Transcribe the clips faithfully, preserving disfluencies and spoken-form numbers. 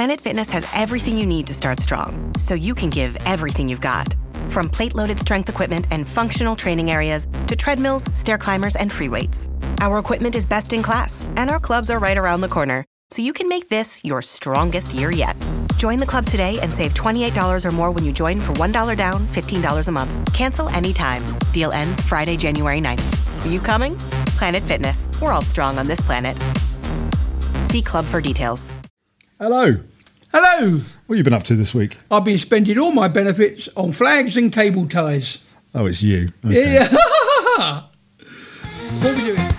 Planet Fitness has everything you need to start strong, so you can give everything you've got. From plate-loaded strength equipment and functional training areas to treadmills, stair climbers, and free weights. Our equipment is best in class, and our clubs are right around the corner, so you can make this your strongest year yet. Join the club today and save twenty-eight dollars or more when you join for one dollar down, fifteen dollars a month. Cancel anytime. Deal ends Friday, January ninth. Are you coming? Planet Fitness. We're all strong on this planet. See club for details. Hello. Hello. What have you been up to this week? I've been spending all my benefits on flags and cable ties. Oh, it's you. Okay. Yeah. What are we doing?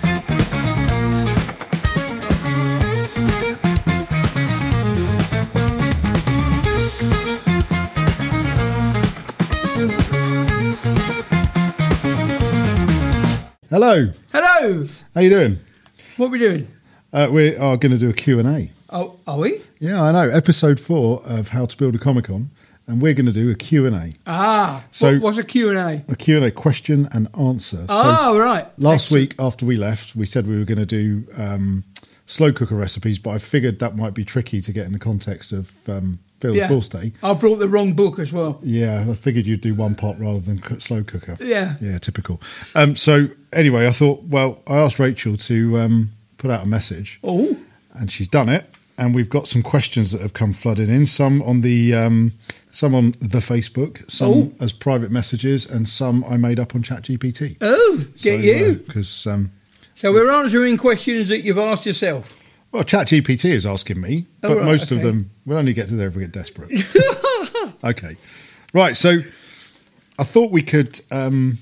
Hello. Hello. How you doing? What are we doing? Uh, we are going to do a Q and A. Oh, are we? Yeah, I know. Episode four of How to Build a Comic-Con, and we're going to do a Q and A. Ah, So- what, what's a Q and A? A Q and A, question and answer. Oh, right. Last Excellent. week after we left, we said we were going to do um, slow cooker recipes, but I figured that might be tricky to get in the context of um, Phil Yeah. the Force Day. I brought the wrong book as well. Yeah, I figured you'd do one pot rather than cook, slow cooker. Yeah. Yeah, typical. Um, so anyway, I thought, well, I asked Rachel to um, put out a message, Oh, and she's done it. And we've got some questions that have come flooding in. Some on the um, some on the Facebook, some Oh. as private messages, and some I made up on ChatGPT. oh, get you. Because um, So we're answering questions that you've asked yourself. well, ChatGPT is asking me, Oh, but right, most of okay. them we'll only get to there if we get desperate. Okay, right. So I thought we could um,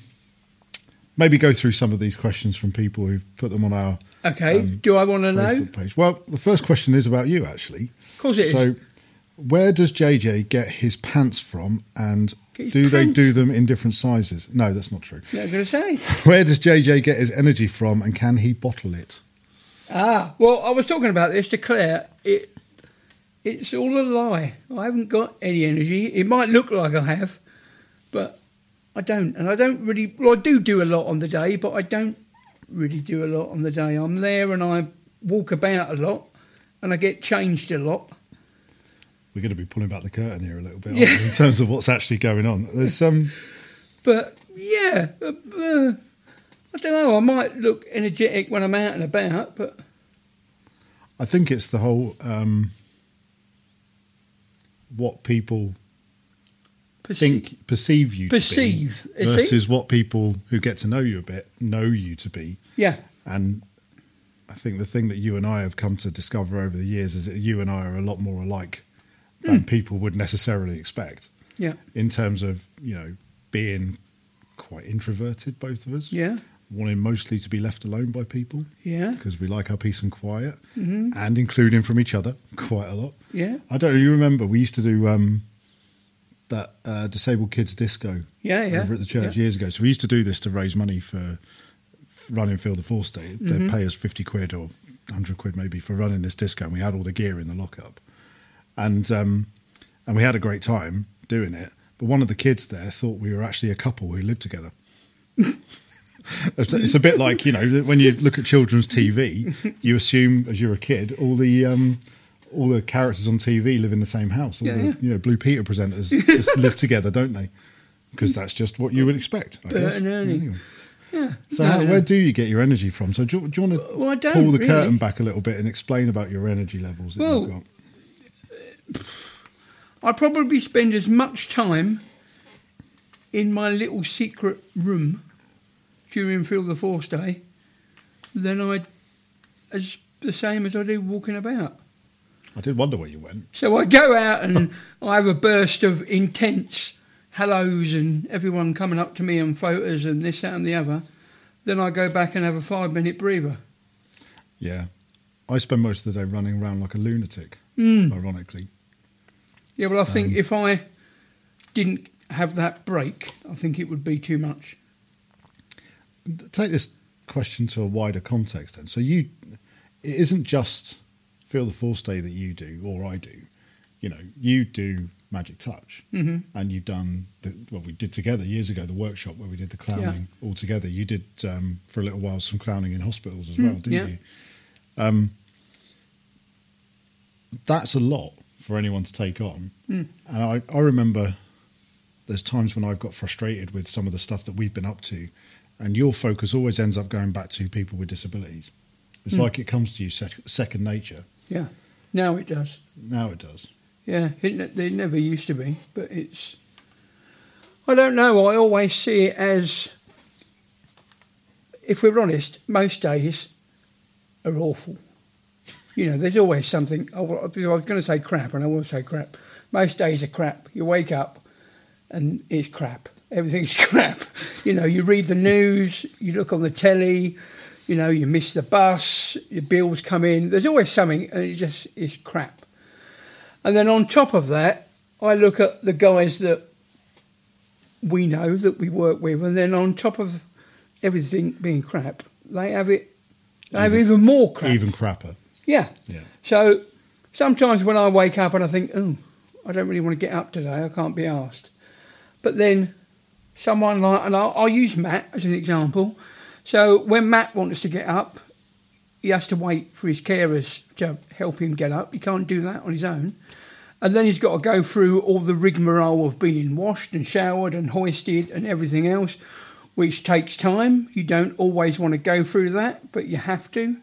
maybe go through some of these questions from people who've put them on our Okay, um, do I want to know? Facebook page. Well, the first question is about you, actually. Of course it is. So, where does J J get his pants from, and Get his do they pants? do them in different sizes? No, that's not true. Yeah, I'm going to say. Where does J J get his energy from, and can he bottle it? Ah, well, I was talking about this to Claire. It, it's all a lie. I haven't got any energy. It might look like I have, but I don't. And I don't really, well, I do do a lot on the day, but I don't really do a lot on the day. I'm there and I walk about a lot and I get changed a lot. We're going to be pulling back the curtain here a little bit, aren't Yeah. we, in terms of what's actually going on. There's some. But yeah, uh, uh, I don't know. I might look energetic when I'm out and about, but I think it's the whole um, what people perce- think perceive you Perceive, to be is it? versus what people who get to know you a bit know you to be. yeah, And I think the thing that you and I have come to discover over the years is that you and I are a lot more alike than people would necessarily expect yeah, in terms of, you know, being quite introverted, both of us. yeah, Wanting mostly to be left alone by people yeah, because we like our peace and quiet, Mm-hmm. and including from each other quite a lot. yeah, I don't know, you remember we used to do um, that uh, disabled kids disco yeah, yeah. over at the church yeah. years ago. So we used to do this to raise money for f- running Phil the Force Day. They'd Mm-hmm. pay us fifty quid or one hundred quid maybe for running this disco, and we had all the gear in the lockup. And um, and we had a great time doing it. But one of the kids there thought we were actually a couple who lived together. It's it's a bit like, you know, when you look at children's T V, you assume as you're a kid all the um, all the characters on T V live in the same house. All Yeah, the yeah. you know Blue Peter presenters just live together, don't they? Because that's just what you would expect, I Bert guess. and Ernie. Anyway. Yeah. So No, how, no. where do you get your energy from? So do you, do you want to Well, I don't pull the really. curtain back a little bit and explain about your energy levels that Well, you've got? I probably spend as much time in my little secret room during Phil the Force Day than I, as the same as I do walking about. I did wonder where you went. So I go out and I have a burst of intense hellos and everyone coming up to me and photos and this, that and the other. Then I go back and have a five minute breather. Yeah. I spend most of the day running around like a lunatic, Mm. ironically. Yeah, well, I think Um, if I didn't have that break, I think it would be too much. Take this question to a wider context then. So you, it isn't just Feel the Force Day that you do or I do. You know, you do Magic Touch, Mm-hmm. and you've done the, well, we did together years ago the workshop where we did the clowning all together. You did um, for a little while some clowning in hospitals as well, didn't yeah. you? Um, that's a lot for anyone to take on. Mm. And I, I remember there's times when I've got frustrated with some of the stuff that we've been up to, and your focus always ends up going back to people with disabilities. It's Mm. like it comes to you sec- second nature. Yeah, now it does. Now it does. Yeah, it, ne- it never used to be, but it's... I don't know, I always see it as, if we're honest, most days are awful. You know, there's always something... I wa- I was going to say crap, and I will say crap. Most days are crap. You wake up and it's crap. Everything's crap. You know, you read the news, you look on the telly, you know, you miss the bus, your bills come in. There's always something, and it just is crap. And then on top of that, I look at the guys that we know, that we work with, and then on top of everything being crap, they have it, they have Even- even more crap. Even crapper. Yeah. Yeah. So sometimes when I wake up and I think, oh, I don't really want to get up today, I can't be asked. But then someone like, and I'll, I'll use Matt as an example. So when Matt wants to get up, he has to wait for his carers to help him get up. He can't do that on his own. And then he's got to go through all the rigmarole of being washed and showered and hoisted and everything else, which takes time. You don't always want to go through that, but you have to.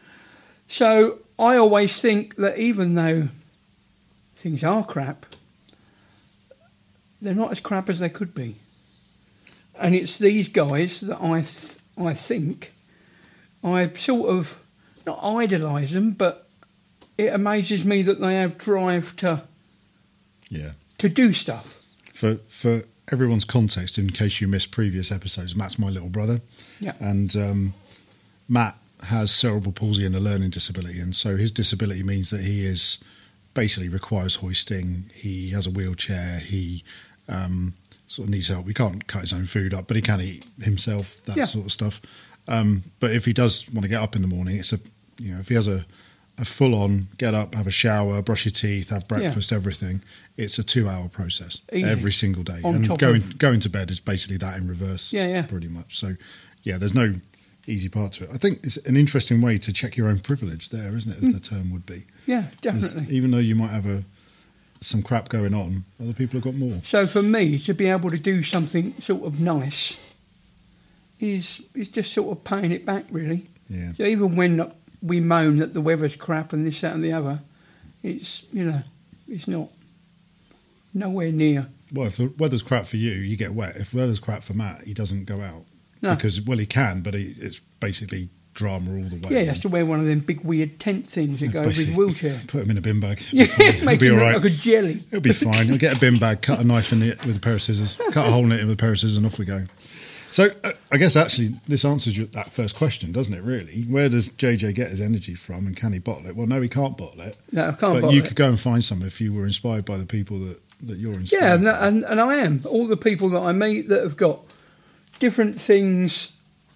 So I always think that even though things are crap, they're not as crap as they could be. And it's these guys that I th- I think I sort of, not idolise them, but it amazes me that they have drive to Yeah. to do stuff. For for everyone's context, in case you missed previous episodes, Matt's my little brother. Yeah. And um, Matt has cerebral palsy and a learning disability. And so his disability means that he is basically requires hoisting. He has a wheelchair. He um, sort of needs help. He can't cut his own food up, but he can eat himself, that Yeah. sort of stuff. Um, but if he does want to get up in the morning, it's a, you know, if he has a, a full on get up, have a shower, brush your teeth, have breakfast, everything, it's a two hour process Easy. every single day. On and top going of- going to bed is basically that in reverse. Yeah, yeah. Pretty much. So, yeah, there's no easy part to it. I think it's an interesting way to check your own privilege there, isn't it, as the term would be. Yeah, There's- definitely. even though you might have a some crap going on, other people have got more. So for me, to be able to do something sort of nice is is just sort of paying it back, really. Yeah. So even when we moan that the weather's crap and this, that and the other, it's, you know, it's not nowhere near. Well, if the weather's crap for you, you get wet. If the weather's crap for Matt, he doesn't go out. No. Because, well, he can, but he, it's basically drama all the way. Yeah, he has to wear one of them big weird tent things that go over his Basically, wheelchair. Put him in a bin bag. Yeah, He'll be fine. He'll make be him all look right. like a jelly. He'll be fine. He'll get a bin bag, cut a knife in it with a pair of scissors, cut a hole in it with a pair of scissors, and off we go. So uh, I guess actually this answers your, that first question, doesn't it, really? Where does J J get his energy from, and can he bottle it? Well, no, he can't bottle it. No, I can't But bottle you it. could go and find some if you were inspired by the people that, that you're inspired Yeah, and, by. that, and and I am. All the people that I meet that have got different things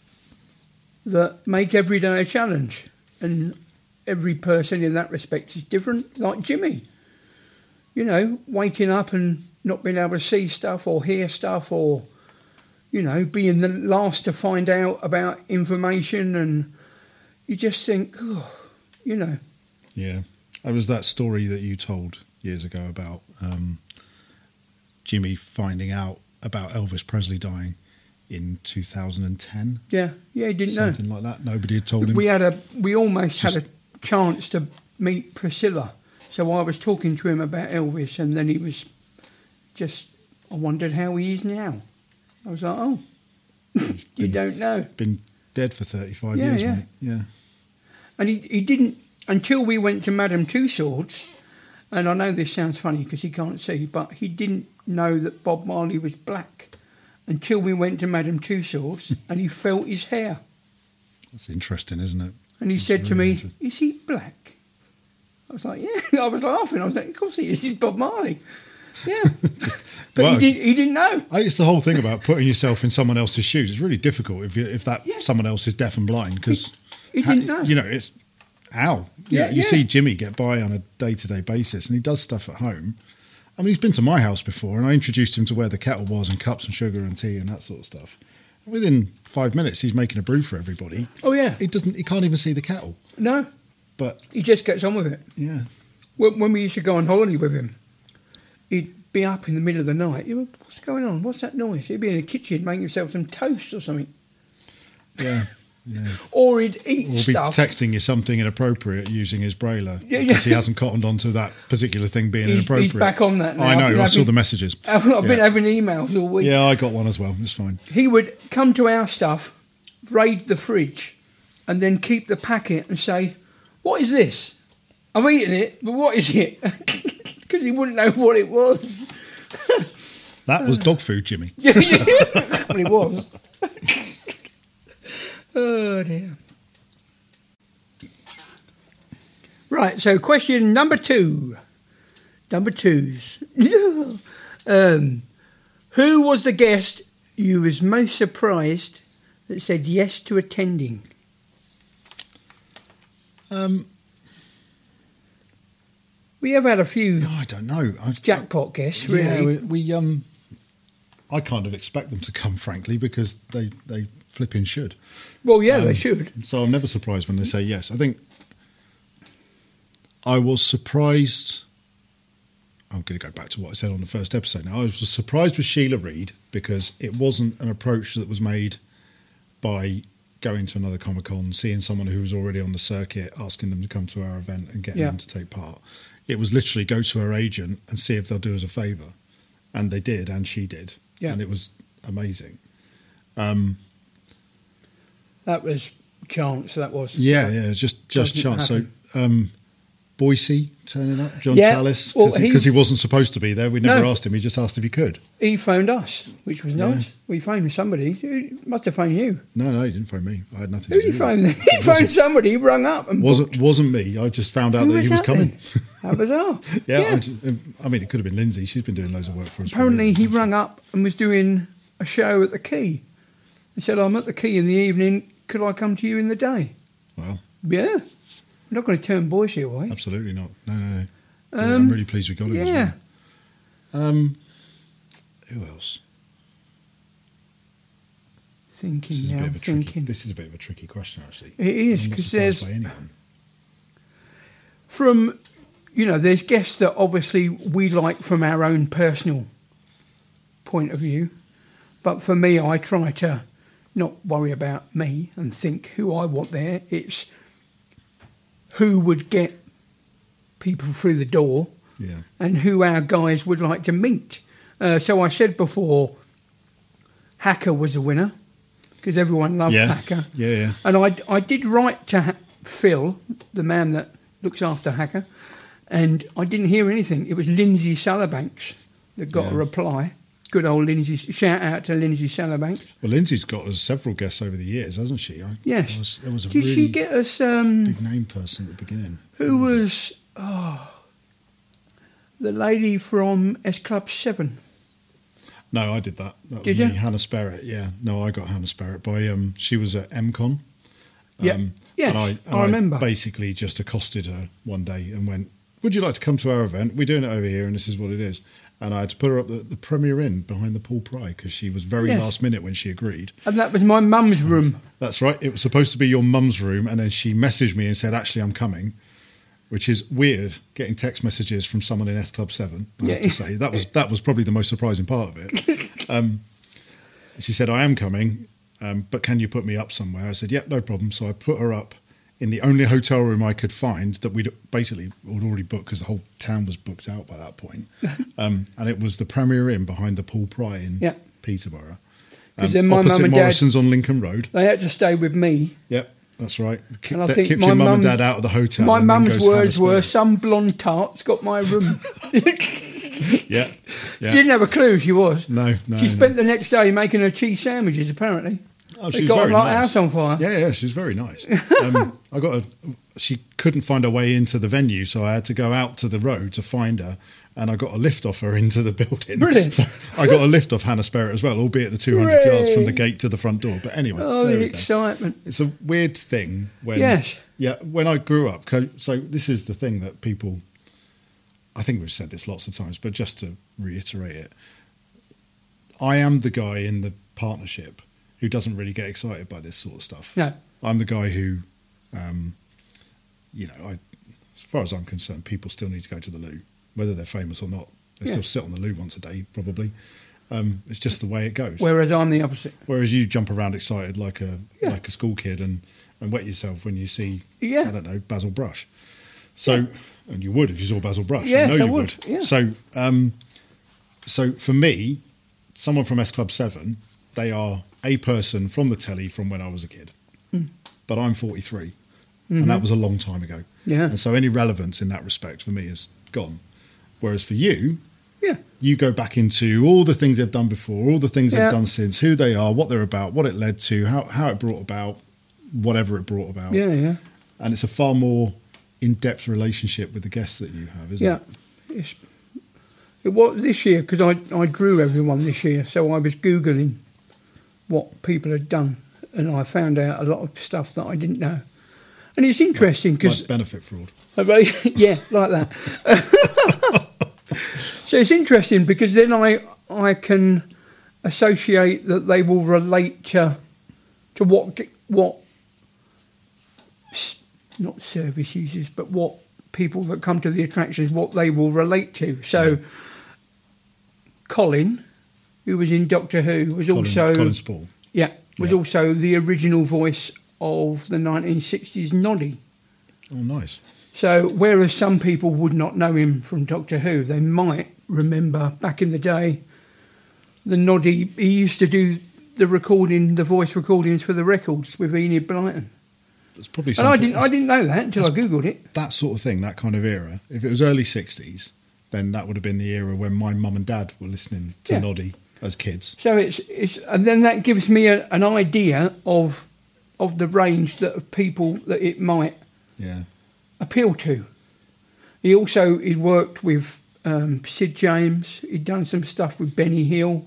that make every day a challenge, and every person in that respect is different. Like Jimmy, you know, waking up and not being able to see stuff or hear stuff, or you know, being the last to find out about information, and you just think, oh, you know, Yeah. It was that story that you told years ago about um, Jimmy finding out about Elvis Presley dying in two thousand ten. yeah, yeah, he didn't know. Something like that. Nobody had told him. We had a, we almost Just- had a chance to meet Priscilla. So I was talking to him about Elvis, and then he was just, I wondered how he is now. I was like, oh, you been- don't know. Been dead for thirty-five Yeah, years, yeah. mate. Yeah. And he, he didn't, until we went to Madame Tussauds, and I know this sounds funny because he can't see, but he didn't know that Bob Marley was black until we went to Madame Tussauds, and he felt his hair. That's interesting, isn't it? And he That's said to really me, interesting. is he black? I was like, yeah. I was laughing. I was like, of course he is. He's Bob Marley. Yeah. But Well, he, did, he didn't know. I, it's the whole thing about putting yourself in someone else's shoes. It's really difficult if you, if that Yeah. someone else is deaf and blind because He- he didn't know. You know, it's how you, Yeah, know, you yeah. see Jimmy get by on a day to day basis, and he does stuff at home. I mean, he's been to my house before, and I introduced him to where the kettle was and cups and sugar and tea and that sort of stuff. Within five minutes, he's making a brew for everybody. Oh, yeah. He doesn't. He can't even see the kettle. No. But He just gets on with it. yeah, when, when we used to go on holiday with him, he'd be up in the middle of the night. He'd go, what's going on? What's that noise? He'd be in the kitchen making himself some toast or something. Yeah, yeah. Or he'd eat Or be stuff. texting you something inappropriate using his brailler Yeah, because yeah. he hasn't cottoned on to that particular thing being He's- inappropriate. he's back on that now. I I've know. been I saw having- the messages. I've been Yeah. having emails all week. Yeah, I got one as well. It's fine. He would come to our stuff, raid the fridge, and then keep the packet and say, "What is this? I'm eating it, but what is it?" Because he wouldn't know what it was. That was dog food, Jimmy. Yeah, yeah. Well, it was. Oh dear. Right, so question number two. Number twos. um, who was the guest you was most surprised that said yes to attending? Um, We have had a few I don't know. I, jackpot guests, Yeah, really. we, we um, I kind of expect them to come, frankly, because they they flipping should. Well, yeah, they Um, should. So I'm never surprised when they say yes. I think I was surprised. I'm going to go back to what I said on the first episode. Now, I was surprised with Sheila Reid because it wasn't an approach that was made by going to another Comic Con, seeing someone who was already on the circuit, asking them to come to our event and getting Yeah. them to take part. It was literally go to her agent and see if they'll do us a favour. And they did, and she did. Yeah. And it was amazing. Um, That was chance, that was. yeah, yeah, just just Doesn't chance. So happen. um, Boise turning up, John Yeah, Chalice, well, because he- he, wasn't supposed to be there. We never No. asked him. We just asked if he could. He phoned us, which was Yeah. nice. We phoned somebody. He must have phoned you. No, no, he didn't phone me. I had nothing Who to did do he with phone? it. He It phoned wasn't, somebody. He rung up and wasn't wasn't me. I just found out Who that he was that coming. then? How bizarre. yeah, Yeah. I, just- I mean, it could have been Lindsay. She's been doing loads of work for us. for Apparently, years. he rung up and was doing a show at the Key. He said, "I'm at the Key in the evening. Could I come to you in the day?" Well, Yeah. I'm not going to turn Boise away. absolutely not. No, no, no. Yeah, Um, I'm really pleased we got him. yeah. As well. Um, who else? Thinking This is a now, bit of a tricky. thinking. This is a bit of a tricky question, actually. It is, I'm not 'cause surprised there's- by anyone. From, you know, there's guests that obviously we like from our own personal point of view. But for me, I try to not worry about me and think who I want there. It's who would get people through the door Yeah. and who our guys would like to meet. Uh, so I said before, Hacker was a winner because everyone loved Yeah. Hacker. Yeah, yeah. And I, I did write to ha- Phil, the man that looks after Hacker, and I didn't hear anything. It was Lindsay Salabanks that got Yeah. a reply. Good old Lindsay. Shout out to Lindsay Salabanks. Well, Lindsay's got us several guests over the years, hasn't she? I, Yes. There was, there was a Did really she get us... Um, big name person at the beginning. who was... Oh, the lady from S Club seven. No, I did that. That Did was you? me, Hannah Sperrett. Yeah, no, I got Hannah Sperrett by. Um, she was at M CON. Yeah. Yes, and I, and I remember. basically just accosted her one day and went, "Would you like to come to our event? We're doing it over here, and this is what it is." And I had to put her up the, the Premier Inn behind the Paul Pry because she was very Yes. last minute when she agreed. And that was my mum's room. That's right. It was supposed to be your mum's room, and then she messaged me and said, "Actually, I'm coming," which is weird. Getting text messages from someone in S Club Seven. I have Yeah. to say that was that was probably the most surprising part of it. Um, she said, "I am coming, um, but can you put me up somewhere?" I said, "Yep, no problem." So I put her up in the only hotel room I could find that we'd basically would already booked because the whole town was booked out by that point. Um, and it was the Premier Inn behind the Paul Pry in Yeah. Peterborough. 'Cause then my opposite mum and dad- Morrison's on Lincoln Road. They had to stay with me. Yep, that's right. Keep, And I that think keeps my your mum and mum- dad out of the hotel. My and then mum's goes words Hannah were, Sperrett. "Some blonde tart's got my room." Yeah, She yeah. didn't have a clue she was. No, no, She no. spent the next day making her cheese sandwiches, apparently. Oh, They she was got very her like nice. house on fire. Yeah, yeah, she's very nice. Um, I got a. She couldn't find her way into the venue, so I had to go out to the road to find her, and I got a lift off her into the building. Brilliant. So I got a lift off Hannah Sperrett as well, albeit the two hundred yards from the Hooray. gate to the front door. But anyway, Oh, there the we go. excitement. It's a weird thing when Yes. yeah, when I grew up. co- So this is the thing that people, I think we've said this lots of times, but just to reiterate it, I am the guy in the partnership who doesn't really get excited by this sort of stuff. No. I'm the guy who, um, you know, I as far as I'm concerned, people still need to go to the loo, whether they're famous or not. They Yeah. still sit on the loo once a day, probably. Um, it's just the way it goes. Whereas I'm the opposite. Whereas you jump around excited like a Yeah. like a school kid and, and wet yourself when you see, Yeah. I don't know, Basil Brush. So, and you would if you saw Basil Brush. Yes, you know I you would, yeah. So, um, so for me, someone from S Club seven, they are a person from the telly from when I was a kid. Mm. But I'm forty-three, Mm-hmm. and that was a long time ago. Yeah. And so any relevance in that respect for me is gone. Whereas for you, Yeah. you go back into all the things they've done before, all the things Yeah. they've done since, who they are, what they're about, what it led to, how, how it brought about, whatever it brought about. Yeah, yeah. And it's a far more in-depth relationship with the guests that you have, isn't Yeah. it? It's, it was this year, because I, I drew everyone this year, so I was Googling what people had done, and I found out a lot of stuff that I didn't know. And it's interesting because... Like benefit fraud. yeah, like that. So it's interesting because then I I can associate that they will relate to to what what s- not service users, but what people that come to the attractions, what they will relate to. So Colin, who was in Doctor Who, was Colin, also Colin Spall. yeah was Yeah. also the original voice of the nineteen sixties Noddy. Oh, nice. So, whereas some people would not know him from Doctor Who, they might remember back in the day, the Noddy, he used to do the recording, the voice recordings for the records with Enid Blyton. That's probably And something. I didn't, I didn't know that until I Googled it. That sort of thing, that kind of era. If it was early sixties, then that would have been the era when my mum and dad were listening to Yeah. Noddy as kids. So it's, it's and then that gives me a, an idea of of the range that of people that it might Yeah. appeal to. He also, he'd worked with um, Sid James, he'd done some stuff with Benny Hill,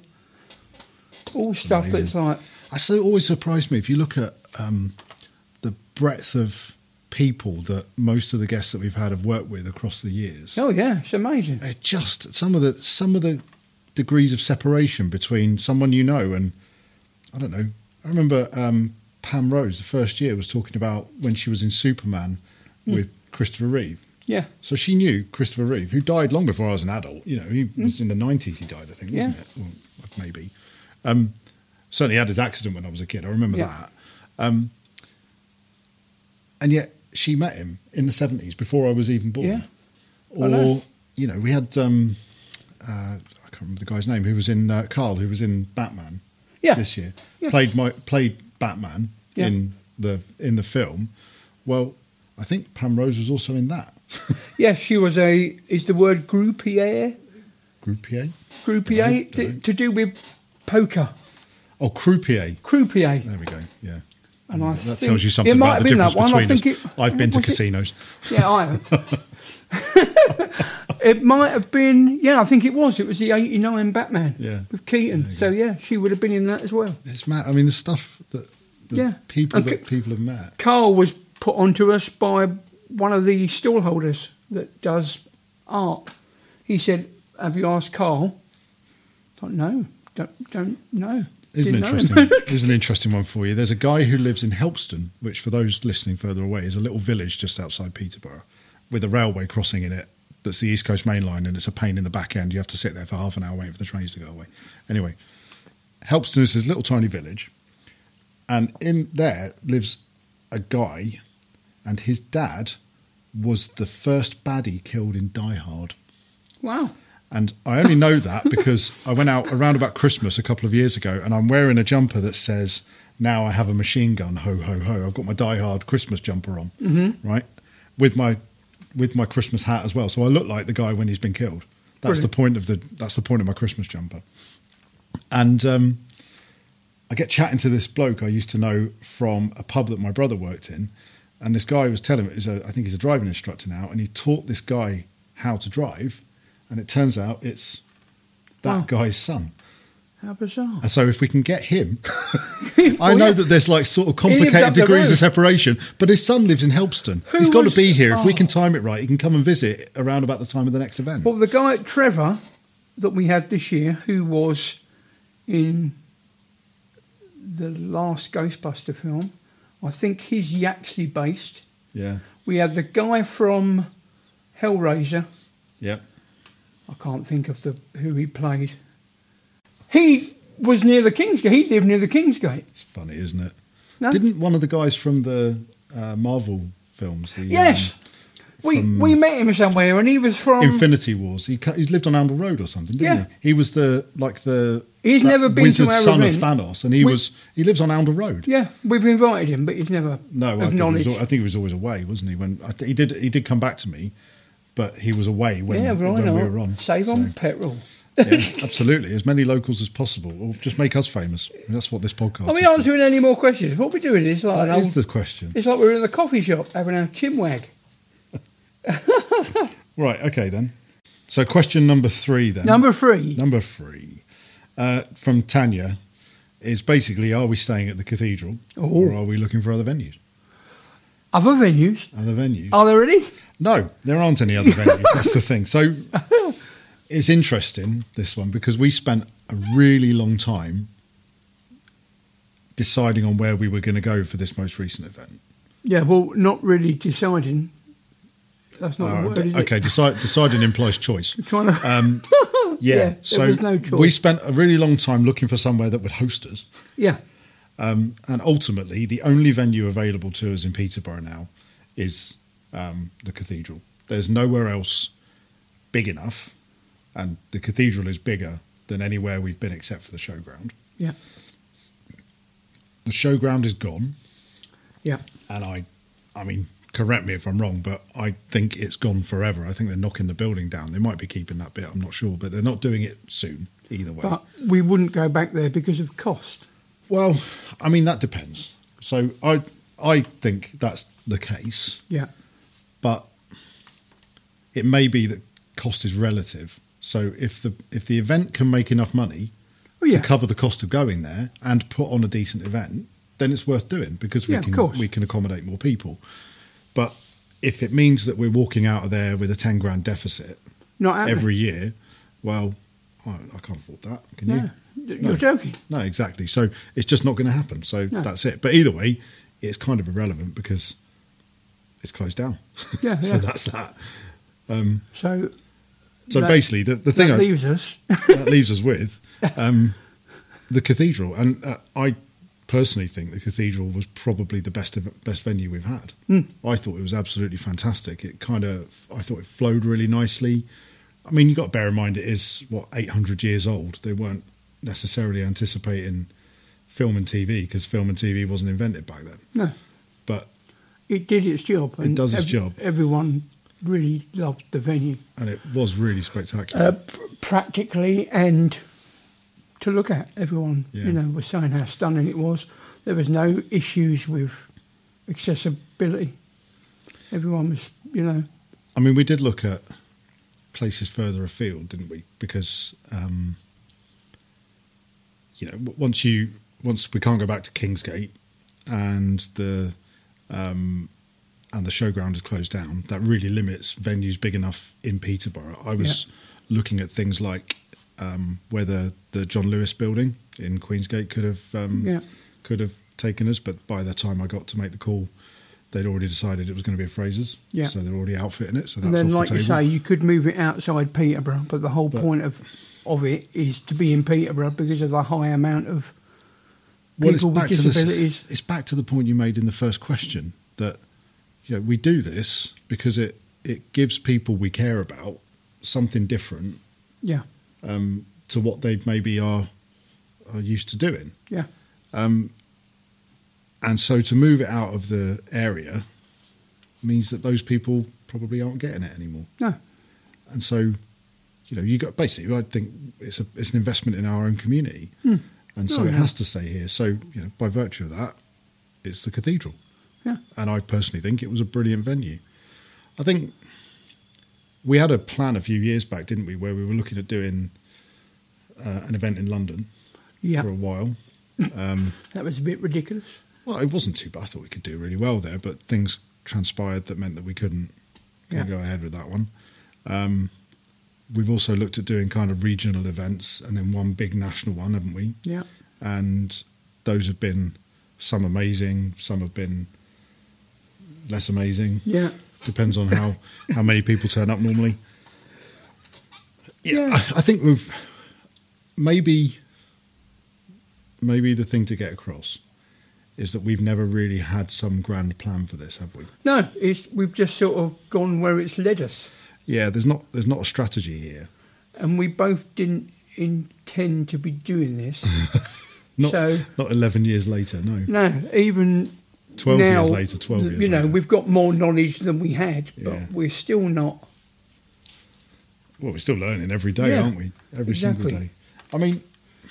all stuff Amazing. that's like, I so always surprised me if you look at um, the breadth of people that most of the guests that we've had have worked with across the years. oh yeah, it's amazing. They're just some of the some of the degrees of separation between someone you know and I don't know. I remember um, Pam Rose the first year was talking about when she was in Superman Mm. with Christopher Reeve. Yeah, So she knew Christopher Reeve, who died long before I was an adult. You know, he was in the nineties. He died, I think, wasn't Yeah. it? Well, maybe. Um, certainly had his accident when I was a kid. I remember Yeah. that. Um, and yet she met him in the seventies before I was even born. Yeah. I Or know. you know, we had um, uh, I can't remember the guy's name who was in uh, Carl, who was in Batman. Yeah. This year Yeah. played my played Batman Yeah. in the in the film. Well, I think Pam Rose was also in that. yeah, she was a, is the word groupier? Groupier? Groupier, Dunno, to, dunno. to do with poker. Oh, croupier. Croupier. There we go. Yeah. And I that think tells you it something might about have the been that difference one. I between us. think it- I've been to was it- casinos. Yeah, I have. It might have been, yeah, I think it was. It was the eighty-nine Batman Yeah. with Keaton. So, yeah, she would have been in that as well. It's mad. I mean, the stuff that the Yeah. people And that c- people have met. Carl was put onto us by one of the stallholders that does art. He said, have you asked Carl? I thought, no, don't, don't know. Is an Didn't know him. interesting. Is an interesting one for you. There's a guy who lives in Helpston, which for those listening further away is a little village just outside Peterborough, with a railway crossing in it. That's the East Coast Main Line, and it's a pain in the back end. You have to sit there for half an hour waiting for the trains to go away. Anyway, Helpston is this little tiny village, and in there lives a guy, and his dad was the first baddie killed in Die Hard. Wow. And I only know that because I went out around about Christmas a couple of years ago, and I'm wearing a jumper that says, "Now I have a machine gun, ho, ho, ho." I've got my Die Hard Christmas jumper on, mm-hmm. right? With my with my Christmas hat as well. So I look like the guy when he's been killed. That's Brilliant. the point of the that's the point of my Christmas jumper. And um, I get chatting to this bloke I used to know from a pub that my brother worked in, and this guy was telling me, he's a, I think he's a driving instructor now, and he taught this guy how to drive, and it turns out it's that Wow. guy's son. How bizarre. And so if we can get him, I know yeah. that there's like sort of He lives complicated up the degrees road. of separation, but his son lives in Helpston. Who He's got to was- be here. If we oh. can time it right, he can come and visit around about the time of the next event. Well, the guy, Trevor, that we had this year, who was in the last Ghostbuster film, I think he's Yaxley based. Yeah. We had the guy from Hellraiser. Yeah. I can't think of the who he played. He was near the Kingsgate. He lived near the Kingsgate. It's funny, isn't it? No? Didn't one of the guys from the uh, Marvel films? The, Yes. Um, we from we met him somewhere, and he was from. Infinity Wars. He cu- he's lived on Amble Road or something, didn't Yeah. he? He was the like the He's that never been to wizard our son event. of Thanos, and he We- was he lives on Amble Road. Yeah, we've invited him, but he's never No, I think, he acknowledged. was, al- I think he was always away, wasn't he? When I th- he did he did come back to me, but he was away when, yeah, well, when I we know. were on. Save So, on petrol. yeah, absolutely, as many locals as possible, or just make us famous. I mean, that's what this podcast. Are we is for. answering any more questions? What we're doing is like That an is old, the question. it's like we're in the coffee shop having a chinwag. Right. Okay then. So question number three then. Number three. Number three uh, from Tanya is basically: are we staying at the cathedral, Oh. or are we looking for other venues? Other venues. Other venues? Are there any? No, there aren't any other venues. That's the thing. So it's interesting, this one, because we spent a really long time deciding on where we were going to go for this most recent event. Yeah, well, not really deciding. That's not Uh, the word, d- is okay, it? decide, deciding implies choice. Trying to, Um, yeah, Yeah, there so was no choice. we spent a really long time looking for somewhere that would host us. yeah, Um, and ultimately, the only venue available to us in Peterborough now is um, the cathedral. There's nowhere else big enough, and the cathedral is bigger than anywhere we've been except for the showground. yeah, The showground is gone, yeah. and I, I mean, correct me if I'm wrong, but I think it's gone forever. I think they're knocking the building down. They might be keeping that bit, I'm not sure, but they're not doing it soon either way. But we wouldn't go back there because of cost. Well, I mean, that depends. So I, I think that's the case. Yeah, But it may be that cost is relative. So if the if the event can make enough money Oh, yeah. to cover the cost of going there and put on a decent event, then it's worth doing because we Yeah, of can course. we can accommodate more people. But if it means that we're walking out of there with a ten grand deficit not happening. every year, well, I, I can't afford that. Can No, you? you're joking. No, exactly. So it's just not going to happen. So No. that's it. But either way, it's kind of irrelevant because it's closed down. Yeah, so yeah. that's that. So, So that- basically, the, the thing that I, leaves us. that leaves us with um, the cathedral, and uh, I personally think the cathedral was probably the best of, best venue we've had. Hmm. I thought it was absolutely fantastic. It kind of, I thought it flowed really nicely. I mean, you got to bear in mind it is what eight hundred years old. They weren't necessarily anticipating film and T V because film and T V wasn't invented back then. No, But it did its job. It does its job. Everyone really loved the venue. and it was really spectacular. Uh, pr- practically and to look at. Everyone, Yeah. you know, was saying how stunning it was. There was no issues with accessibility. Everyone was, you know, I mean, we did look at places further afield, didn't we? Because um, you know, w- once you once we can't go back to Kingsgate, and the um, and the showground is closed down, that really limits venues big enough in Peterborough. I was looking at things like um, whether the John Lewis building in Queensgate could have um, Yeah. could have taken us, but by the time I got to make the call, they'd already decided it was going to be a Fraser's. Yeah. So they're already outfitting it. So that's and then, off like the you table. say, you could move it outside Peterborough, but the whole But- point of of it is to be in Peterborough because of the high amount of Well, it's people with back to the disabilities. it's back to the point you made in the first question that you know we do this because it it gives people we care about something different Yeah, um, to what they maybe are are used to doing, yeah, and so to move it out of the area means that those people probably aren't getting it anymore. no, And so, you know, you got basically, I think it's a it's an investment in our own community, and so Oh, it yeah. has to stay here. So, you know, by virtue of that, it's the cathedral, yeah, and I personally think it was a brilliant venue. I think we had a plan a few years back, didn't we, where we were looking at doing uh, an event in London yeah. for a while. That was a bit ridiculous. Well, it wasn't too bad. I thought we could do really well there, but things transpired that meant that we couldn't, couldn't Yeah. go ahead with that one. Um, we've also looked at doing kind of regional events and then one big national one, haven't we? Yeah, And those have been some amazing, some have been less amazing. yeah. Depends on how, how many people turn up normally. Yeah, Yeah. I, I think we've maybe maybe the thing to get across is that we've never really had some grand plan for this, have we? No, it's, we've just sort of gone where it's led us. Yeah, there's not there's not a strategy here. And we both didn't intend to be doing this. Not so, not eleven years later, no. No, even twelve now, years later, twelve years you know, later. we've got more knowledge than we had, but Yeah. we're still not. Well, we're still learning every day, Yeah, aren't we? Every exactly. single day. I mean,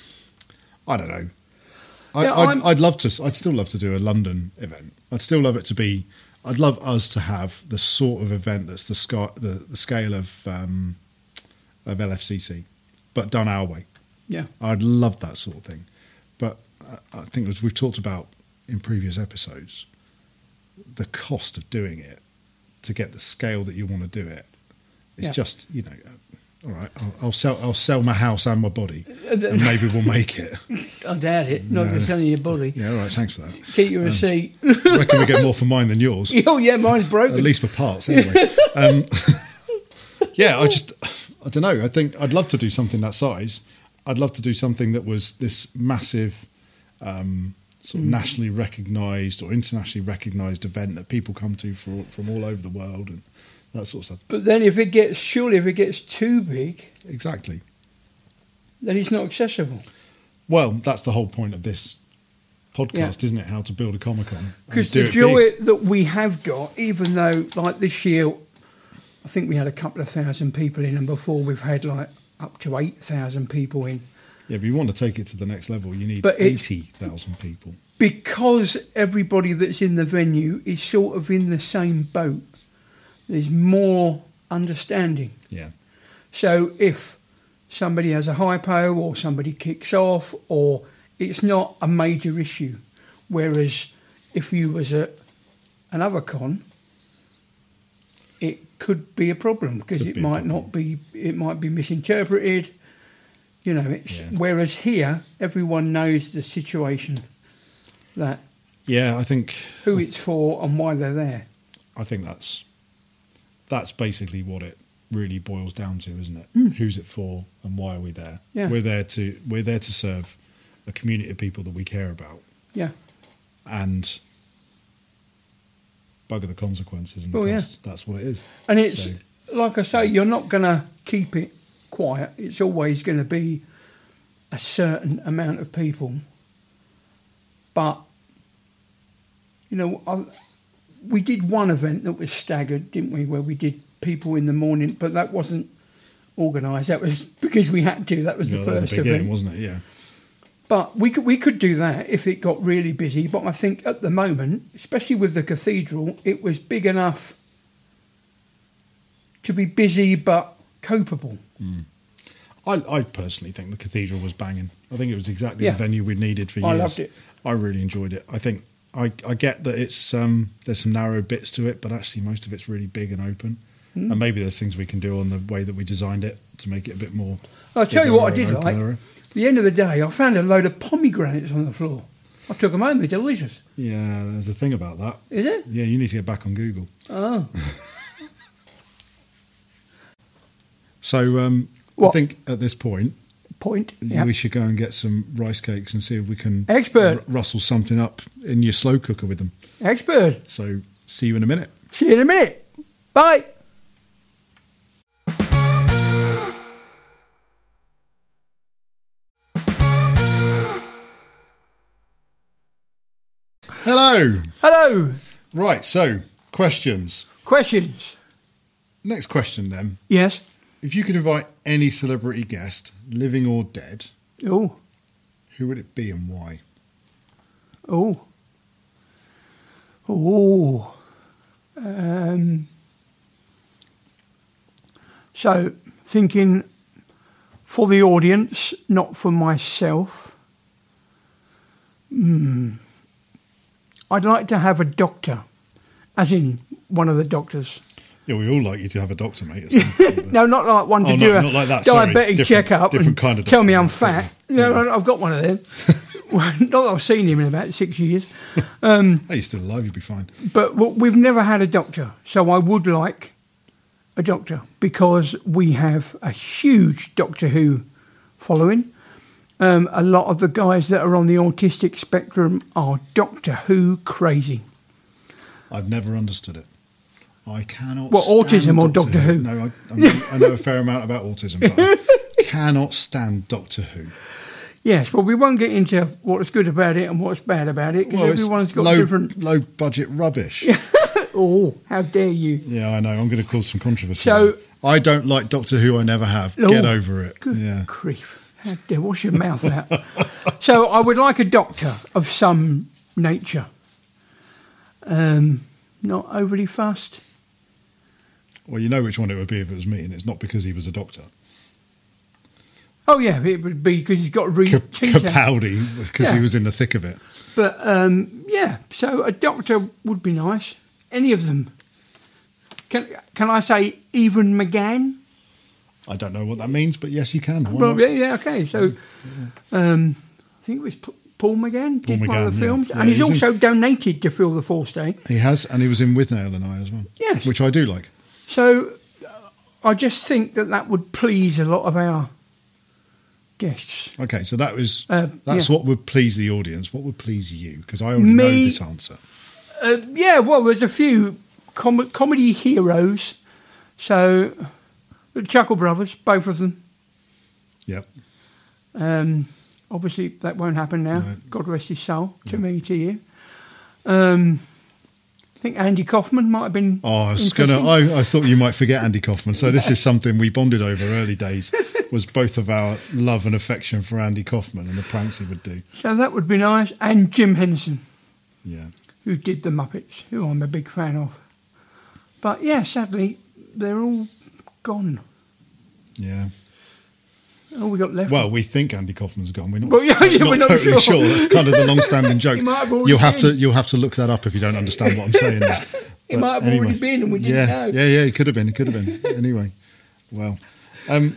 I don't know. I, Yeah, I'd, I'm- I'd love to. I'd still love to do a London event. I'd still love it to be. I'd love us to have the sort of event that's the sca- the, the scale of um, of L F C C, but done our way. Yeah. I'd love that sort of thing. But I, I think as we've talked about in previous episodes, the cost of doing it to get the scale that you want to do it, it's Yeah. just, you know, uh, all right, I'll, I'll sell I'll sell my house and my body, and maybe we'll make it. I doubt it. Not No. just selling your body. Yeah, all right, thanks for that. Keep your receipt. I reckon we get more for mine than yours, Oh, yeah, mine's broken. at least for parts anyway. Um, yeah, I just, I don't know. I think I'd love to do something that size. I'd love to do something that was this massive, um, sort of Mm. nationally recognised or internationally recognised event that people come to for, from all over the world and that sort of stuff. But then if it gets, surely if it gets too big, Exactly. then it's not accessible. Well, that's the whole point of this podcast, Yeah. isn't it? How to build a Comic-Con. Because and do the it joy big. that we have got, even though like this year, I think we had a couple of thousand people in, and before we've had like up to eight thousand people in. Yeah, if you want to take it to the next level, you need But it- eighty thousand people. Because everybody that's in the venue is sort of in the same boat, there's more understanding. Yeah. So if somebody has a hypo or somebody kicks off, or it's not a major issue. Whereas if you was at another con, it could be a problem because Could it be a might problem. not be, it might be misinterpreted. You know, it's Yeah. whereas here everyone knows the situation, that Yeah, I think who it's for and why they're there. I think that's that's basically what it really boils down to, isn't it? Who's it for and why are we there? Yeah. We're there to we're there to serve a community of people that we care about Yeah, and bugger the consequences and the Oh, yeah. costs. That's what it is. and it's So, like I say, you're not going to keep it quiet. It's always going to be a certain amount of people. But, you know, I, we did one event that was staggered, didn't we, where we did people in the morning, but that wasn't organised. That was because we had to. That was you the know, that was first the beginning, event. wasn't it? Yeah. But we could we could do that if it got really busy. But I think at the moment, especially with the cathedral, it was big enough to be busy but copable. I, I personally think the cathedral was banging. I think it was exactly Yeah. the venue we needed for years. I loved it. I really enjoyed it. I think I, I get that it's um, there's some narrow bits to it, but actually most of it's really big and open. Hmm. And maybe there's things we can do on the way that we designed it to make it a bit more. I'll tell you what I bigger did and like. opener. At the end of the day, I found a load of pomegranates on the floor. I took them home. They're delicious. Yeah, there's a thing about that. Is it? Yeah, you need to get back on Google. Oh. So um, I What? think at this point Point. Yeah. we should go and get some rice cakes and see if we can Expert. r- rustle something up in your slow cooker with them. Expert. So see you in a minute. See you in a minute. Bye. Hello. Hello. Right, so questions. Questions? Next question then. Yes. If you could invite any celebrity guest, living or dead, Oh. who would it be and why? Oh. Oh. Um, so, thinking for the audience, not for myself. Hmm. I'd like to have a doctor, as in one of the doctors. Yeah, we all like you to have a doctor, mate. at some point, but- No, not like one to Oh, do not- a not like that, sorry. diabetic Different- checkup different and kind of tell me doctor, I'm yeah. fat. No, no, I've got one of them. well, not that I've seen him in about six years. Um, Hey, you're still alive, you'll be fine. but well, we've never had a doctor, so I would like a doctor because we have a huge Doctor Who following. Um, a lot of the guys that are on the autistic spectrum are Doctor Who crazy. I've never understood it. I cannot. What, stand autism or Doctor Who? No, I, I, know, I know a fair amount about autism, but I cannot stand Doctor Who. Yes, well, we won't get into what's good about it and what's bad about it because Well, it's everyone's got low, different. low budget rubbish. Oh, how dare you! Yeah, I know. I'm going to cause some controversy. So- I don't like Doctor Who. I never have. Oh, Get over it. Good Yeah. grief! How dare wash your mouth out. So I would like a doctor of some nature, um, not overly fussed. Well, you know which one it would be if it was me, and it's not because he was a doctor. Oh yeah, it would be because he's got to read Cap- teeth out. Capaldi, because Yeah. he was in the thick of it. But um, yeah, so a doctor would be nice. Any of them. Can can I say even McGann? I don't know what that means, but yes, you can. Why Well, not? yeah, yeah, okay. So um, I think it was P- Paul McGann did Paul one of McGann, the yeah. films, Yeah, and he's, he's in- also donated to Fill the Force Day. He has, and he was in Withnail and I as well. Yes. Which I do like. So uh, I just think that that would please a lot of our guests. Okay, so that was Uh, that's yeah. what would please the audience. What would please you? Because I already know Me- this answer. Uh, yeah, well, there's a few com- comedy heroes. So the Chuckle Brothers, both of them. Yep. Um, obviously, that won't happen now. No. God rest his soul. To me, to you. Um, I think Andy Kaufman might have been. Oh, I was interesting. gonna. I, I thought you might forget Andy Kaufman. So this is something we bonded over early days. Was both of our love and affection for Andy Kaufman and the pranks he would do. So that would be nice. And Jim Henson, Yeah. who did the Muppets, who I'm a big fan of. But yeah, sadly, they're all gone. Yeah. All we got left. Well, we think Andy Kaufman's gone. We're not, Well, yeah, yeah, not we're not totally sure. sure. That's kind of the long-standing joke. He might have already You'll have to been. you'll have to look that up if you don't understand what I'm saying. There. He But might have already been and we didn't yeah, know. Yeah, yeah, he could have been. He could have been. Anyway, well, um,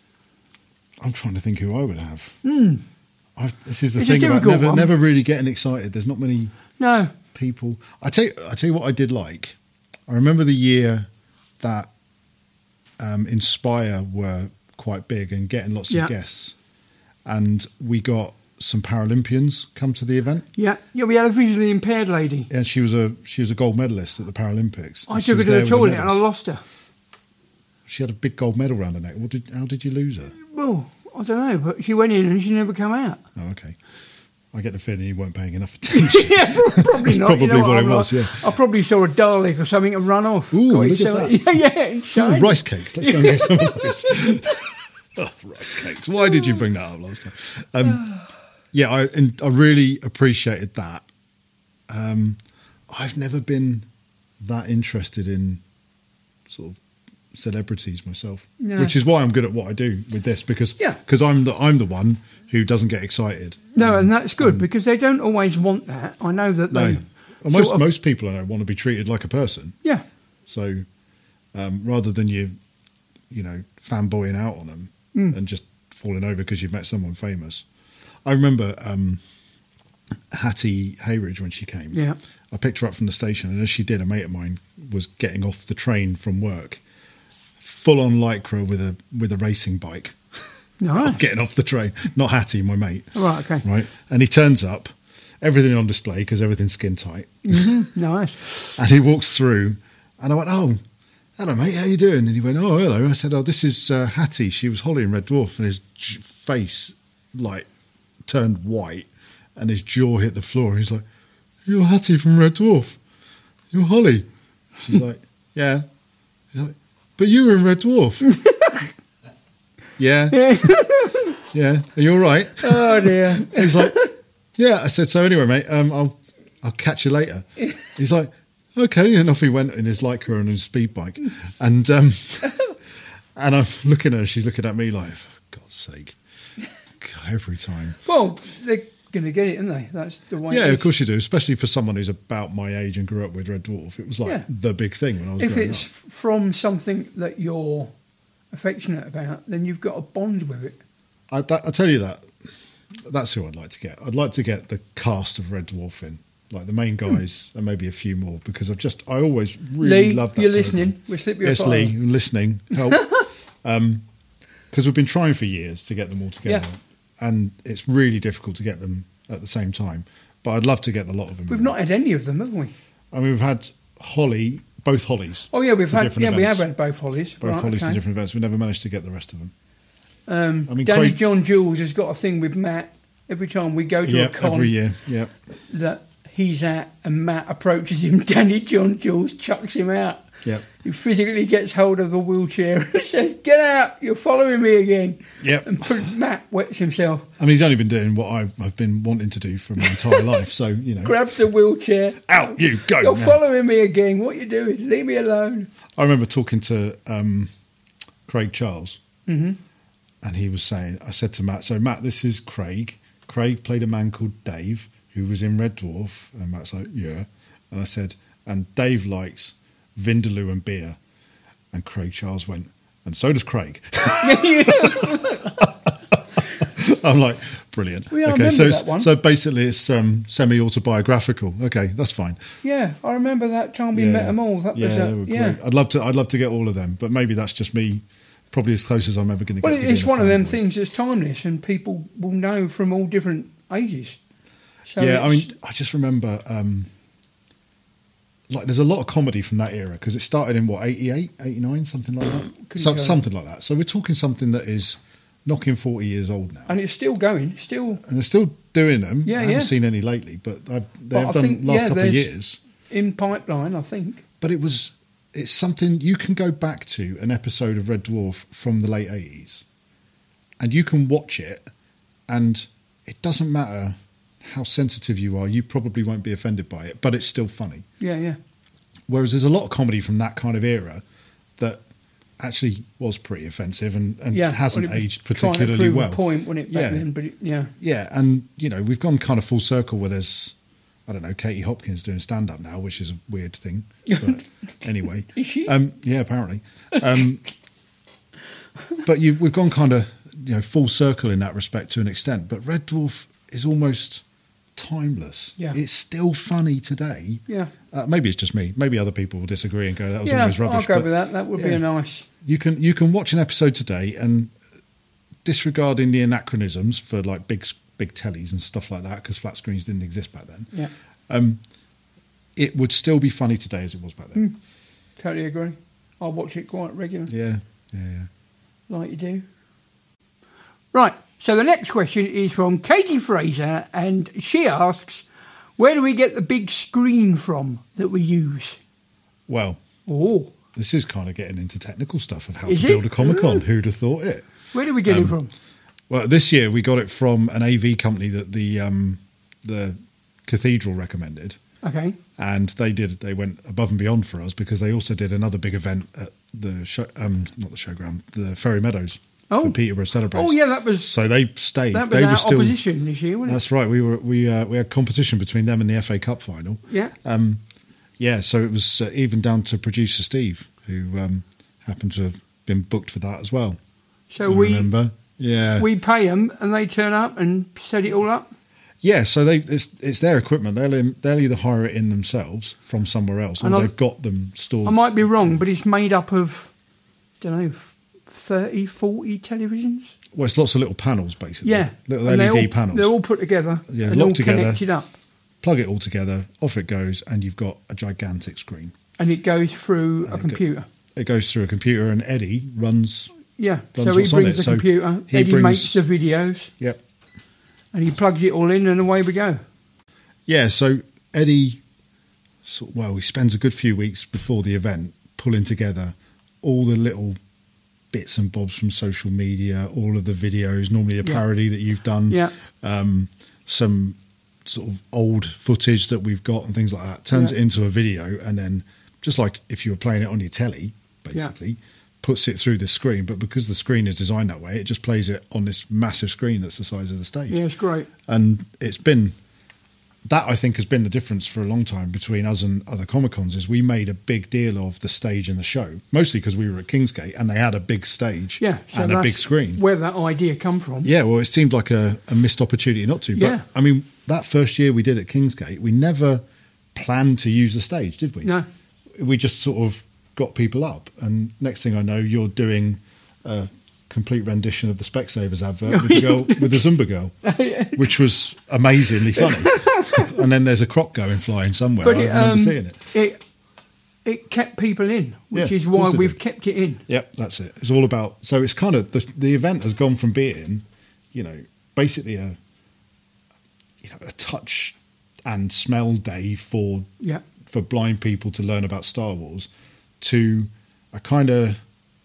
I'm trying to think who I would have. Hmm. I, this is the It's a thing about difficult never one. never really getting excited. There's not many no. people. I tell you, I tell you what I did like. I remember the year that um, Inspire were quite big and getting lots Yeah. of guests, and we got some Paralympians come to the event. Yeah, yeah. We had a visually impaired lady. And she was a she was a gold medalist at the Paralympics. I And she took her was to there the with toilet and I medals. lost her. She had a big gold medal around her neck. What did? How did you lose her? Well, I don't know, but she went in and she never come out. Oh, okay. I get the feeling you weren't paying enough attention. yeah, probably That's not. probably you know what I'm it was, like? yeah. I probably saw a Dalek or something and run off. Ooh, Got look it at so- that. Yeah, yeah. it's Oh, shiny. rice cakes. Let's go and get some of those. Oh, rice cakes. Why did you bring that up last time? Um, yeah, I and I really appreciated that. Um, I've never been that interested in sort of celebrities myself, No. which is why I'm good at what I do with this because Yeah. because I'm the I'm the one who doesn't get excited. No, and that's good because they don't always want that. I know that No, they. Well, most sort of- most people I know want to be treated like a person. Yeah, So um, rather than you, you know, fanboying out on them Mm. and just falling over because you've met someone famous. I remember um, Hattie Hayridge when she came. Yeah. I picked her up from the station, and as she did, a mate of mine was getting off the train from work, full on lycra with a with a racing bike. nice. Getting off the train, not Hattie, my mate. Right, okay. Right, and he turns up, everything on display because everything's skin tight. Nice. And he walks through, and I went, "Oh, hello, mate. How you doing?" And he went, "Oh, hello." I said, "Oh, this is uh, Hattie. She was Holly in Red Dwarf." And his j- face like turned white, and his jaw hit the floor. He's like, "You're Hattie from Red Dwarf. You're Holly." She's like, "Yeah." He's like, "But you were in Red Dwarf." Yeah, yeah. Are you all right? Oh dear. He's like, "Yeah." I said, "So anyway, mate, um, I'll I'll catch you later." He's like, "Okay," and off he went in his Lycra and his speed bike, and um, and I'm looking at her. She's looking at me like, "For God's sake!" God, every time. Well, they're going to get it, aren't they? That's the way. Yeah, it of is. course you do. Especially for someone who's about my age and grew up with Red Dwarf, it was like Yeah. the big thing when I was If growing it's up. from something that you're affectionate about, then you've got a bond with it. I, that, I tell you that that's who I'd like to get. I'd like to get the cast of Red Dwarf in, like the main guys and maybe a few more, because I've just I always really Lee, love that. you're program. listening. We'll slip you a Yes, file. Lee, you're listening. Help, because we've been trying for years to get them all together, Yeah. and it's really difficult to get them at the same time. But I'd love to get a lot of them. We've in. not had any of them, have we? I mean, we've had Holly, both Hollies. Oh yeah, we've for had. different Yeah, we have events. had both Hollies. Both Right, Hollies okay. to different events. We never managed to get the rest of them. Um, I mean, Danny Craig- John Jules has got a thing with Matt. Every time we go to Yeah, a con every year. Yeah, that he's at and Matt approaches him, Danny John Jules chucks him out. yeah, He physically gets hold of a wheelchair and says, "Get out! You're following me again." yeah. And put- Matt wets himself, I mean, he's only been doing what I've, I've been wanting to do for my entire life. So you know, grabs the wheelchair. out you go. You're now. following me again. What you doing? Leave me alone. I remember talking to um, Craig Charles, Mm-hmm. and he was saying, I said to Matt, so Matt, this is Craig. Craig played a man called Dave who was in Red Dwarf. And Matt's like, yeah. And I said, and Dave likes Vindaloo and beer. And Craig Charles went, and so does Craig. I'm like, brilliant. Well, yeah, I okay, remember so it's, that one. so basically it's um, semi-autobiographical. Okay, that's fine. Yeah, I remember that time we met them all. That yeah, was they a, were yeah. great. I'd love to. I'd love to get all of them, but maybe that's just me. Probably as close as I'm ever going to get. Well, to it's being a one of them fanboy. things that's timeless, and people will know from all different ages. So Yeah, I it's- mean, I just remember, um, like, there's a lot of comedy from that era because it started in what eighty-eight, eighty-nine, something like that, Couldn't so, go. something like that. So we're talking something that is knocking forty years old now, and it's still going, still. and they're still doing them. Yeah, I haven't yeah. seen any lately, but I've, But they've I done think, last yeah, couple of there's- years. In pipeline, I think. But it was it's something you can go back to an episode of Red Dwarf from the late eighties, and you can watch it, and it doesn't matter how sensitive you are, you probably won't be offended by it, but it's still funny. Yeah, yeah. Whereas there's a lot of comedy from that kind of era that actually was pretty offensive and, and Yeah, hasn't well, it was aged trying to particularly prove well. a point, wasn't it, back Yeah. then? But it, yeah, Yeah, and you know we've gone kind of full circle where there's, I don't know, Katie Hopkins doing stand up now, which is a weird thing. But anyway, Is she? Um, yeah, apparently. Um, but you, we've gone kind of you know full circle in that respect to an extent. But Red Dwarf is almost timeless. Yeah. It's still funny today. yeah. Uh, maybe it's just me. Maybe other people will disagree and go, "That was Yeah, always rubbish." I'll go but with that. That would be yeah. a nice. You can you can watch an episode today and disregarding the anachronisms for like big big tellies and stuff like that because flat screens didn't exist back then. Yeah, Um, it would still be funny today as it was back then. totally agree. I'll watch it quite regularly, Yeah, yeah, yeah. like you do. Right. So the next question is from Katie Fraser, and she asks, "Where do we get the big screen from that we use?" Well, Oh, this is kind of getting into technical stuff of how Is to it? build a Comic Con. Ooh. Who'd have thought it? where do we get it Um, from? Well, this year we got it from an A V company that the um, the Cathedral recommended. Okay. And they did. They went above and beyond for us because they also did another big event at the show, um, not the showground, the Ferry Meadows Oh. for Peterborough Celebrates. Oh yeah, that was So they stayed. that was they our were still. opposition this year, wasn't it? That's right. We were we uh, we had competition between them and the F A Cup final. Yeah. Um, yeah. So it was uh, even down to producer Steve, who um, happened to have been booked for that as well. So I we remember. Yeah. we pay them and they turn up and set it all up. Yeah, so they it's it's their equipment. They'll they'll either hire it in themselves from somewhere else, or And I- they've got them stored. I might be wrong, but it's made up of, don't know, thirty, forty televisions. Well, it's lots of little panels, basically. Yeah, little And L E D they're all, panels. They're all put together. Yeah, and locked all together. connected up, Plug it all together, off it goes, and you've got a gigantic screen. and it goes through And a it go- computer. It goes through a computer, and Eddie runs. Yeah, runs so he what's on brings it. the So computer. he Eddie brings- makes the videos, Yep. and he plugs it all in, and away we go. Yeah, so Eddie, sort well, he spends a good few weeks before the event pulling together all the little bits and bobs from social media, all of the videos, normally a Yeah. parody that you've done, Yeah. um, some sort of old footage that we've got and things like that, turns Yeah. it into a video, and then just like if you were playing it on your telly, basically, puts it through the screen. But because the screen is designed that way, it just plays it on this massive screen that's the size of the stage. Yeah, it's great. And it's been that I think has been the difference for a long time between us and other Comic-Cons is we made a big deal of the stage and the show, mostly because we were at Kingsgate and they had a big stage Yeah, so and a that's big screen. Where that idea come from? Yeah, well, it seemed like a, a missed opportunity not to. But, Yeah. I mean, that first year we did at Kingsgate, we never planned to use the stage, did we? No. We just sort of got people up. And next thing I know, you're doing a complete rendition of the Specsavers advert with the girl, with the Zumba girl, which was amazingly funny. And then there's a croc going flying somewhere. But I it, remember um, seeing it. it it kept people in, which Yeah, is of why course it we've did. kept it in. Yep, that's it. It's all about. So it's kind of the the event has gone from being, you know, basically a, you know, a touch and smell day for Yeah. for blind people to learn about Star Wars, to a kind of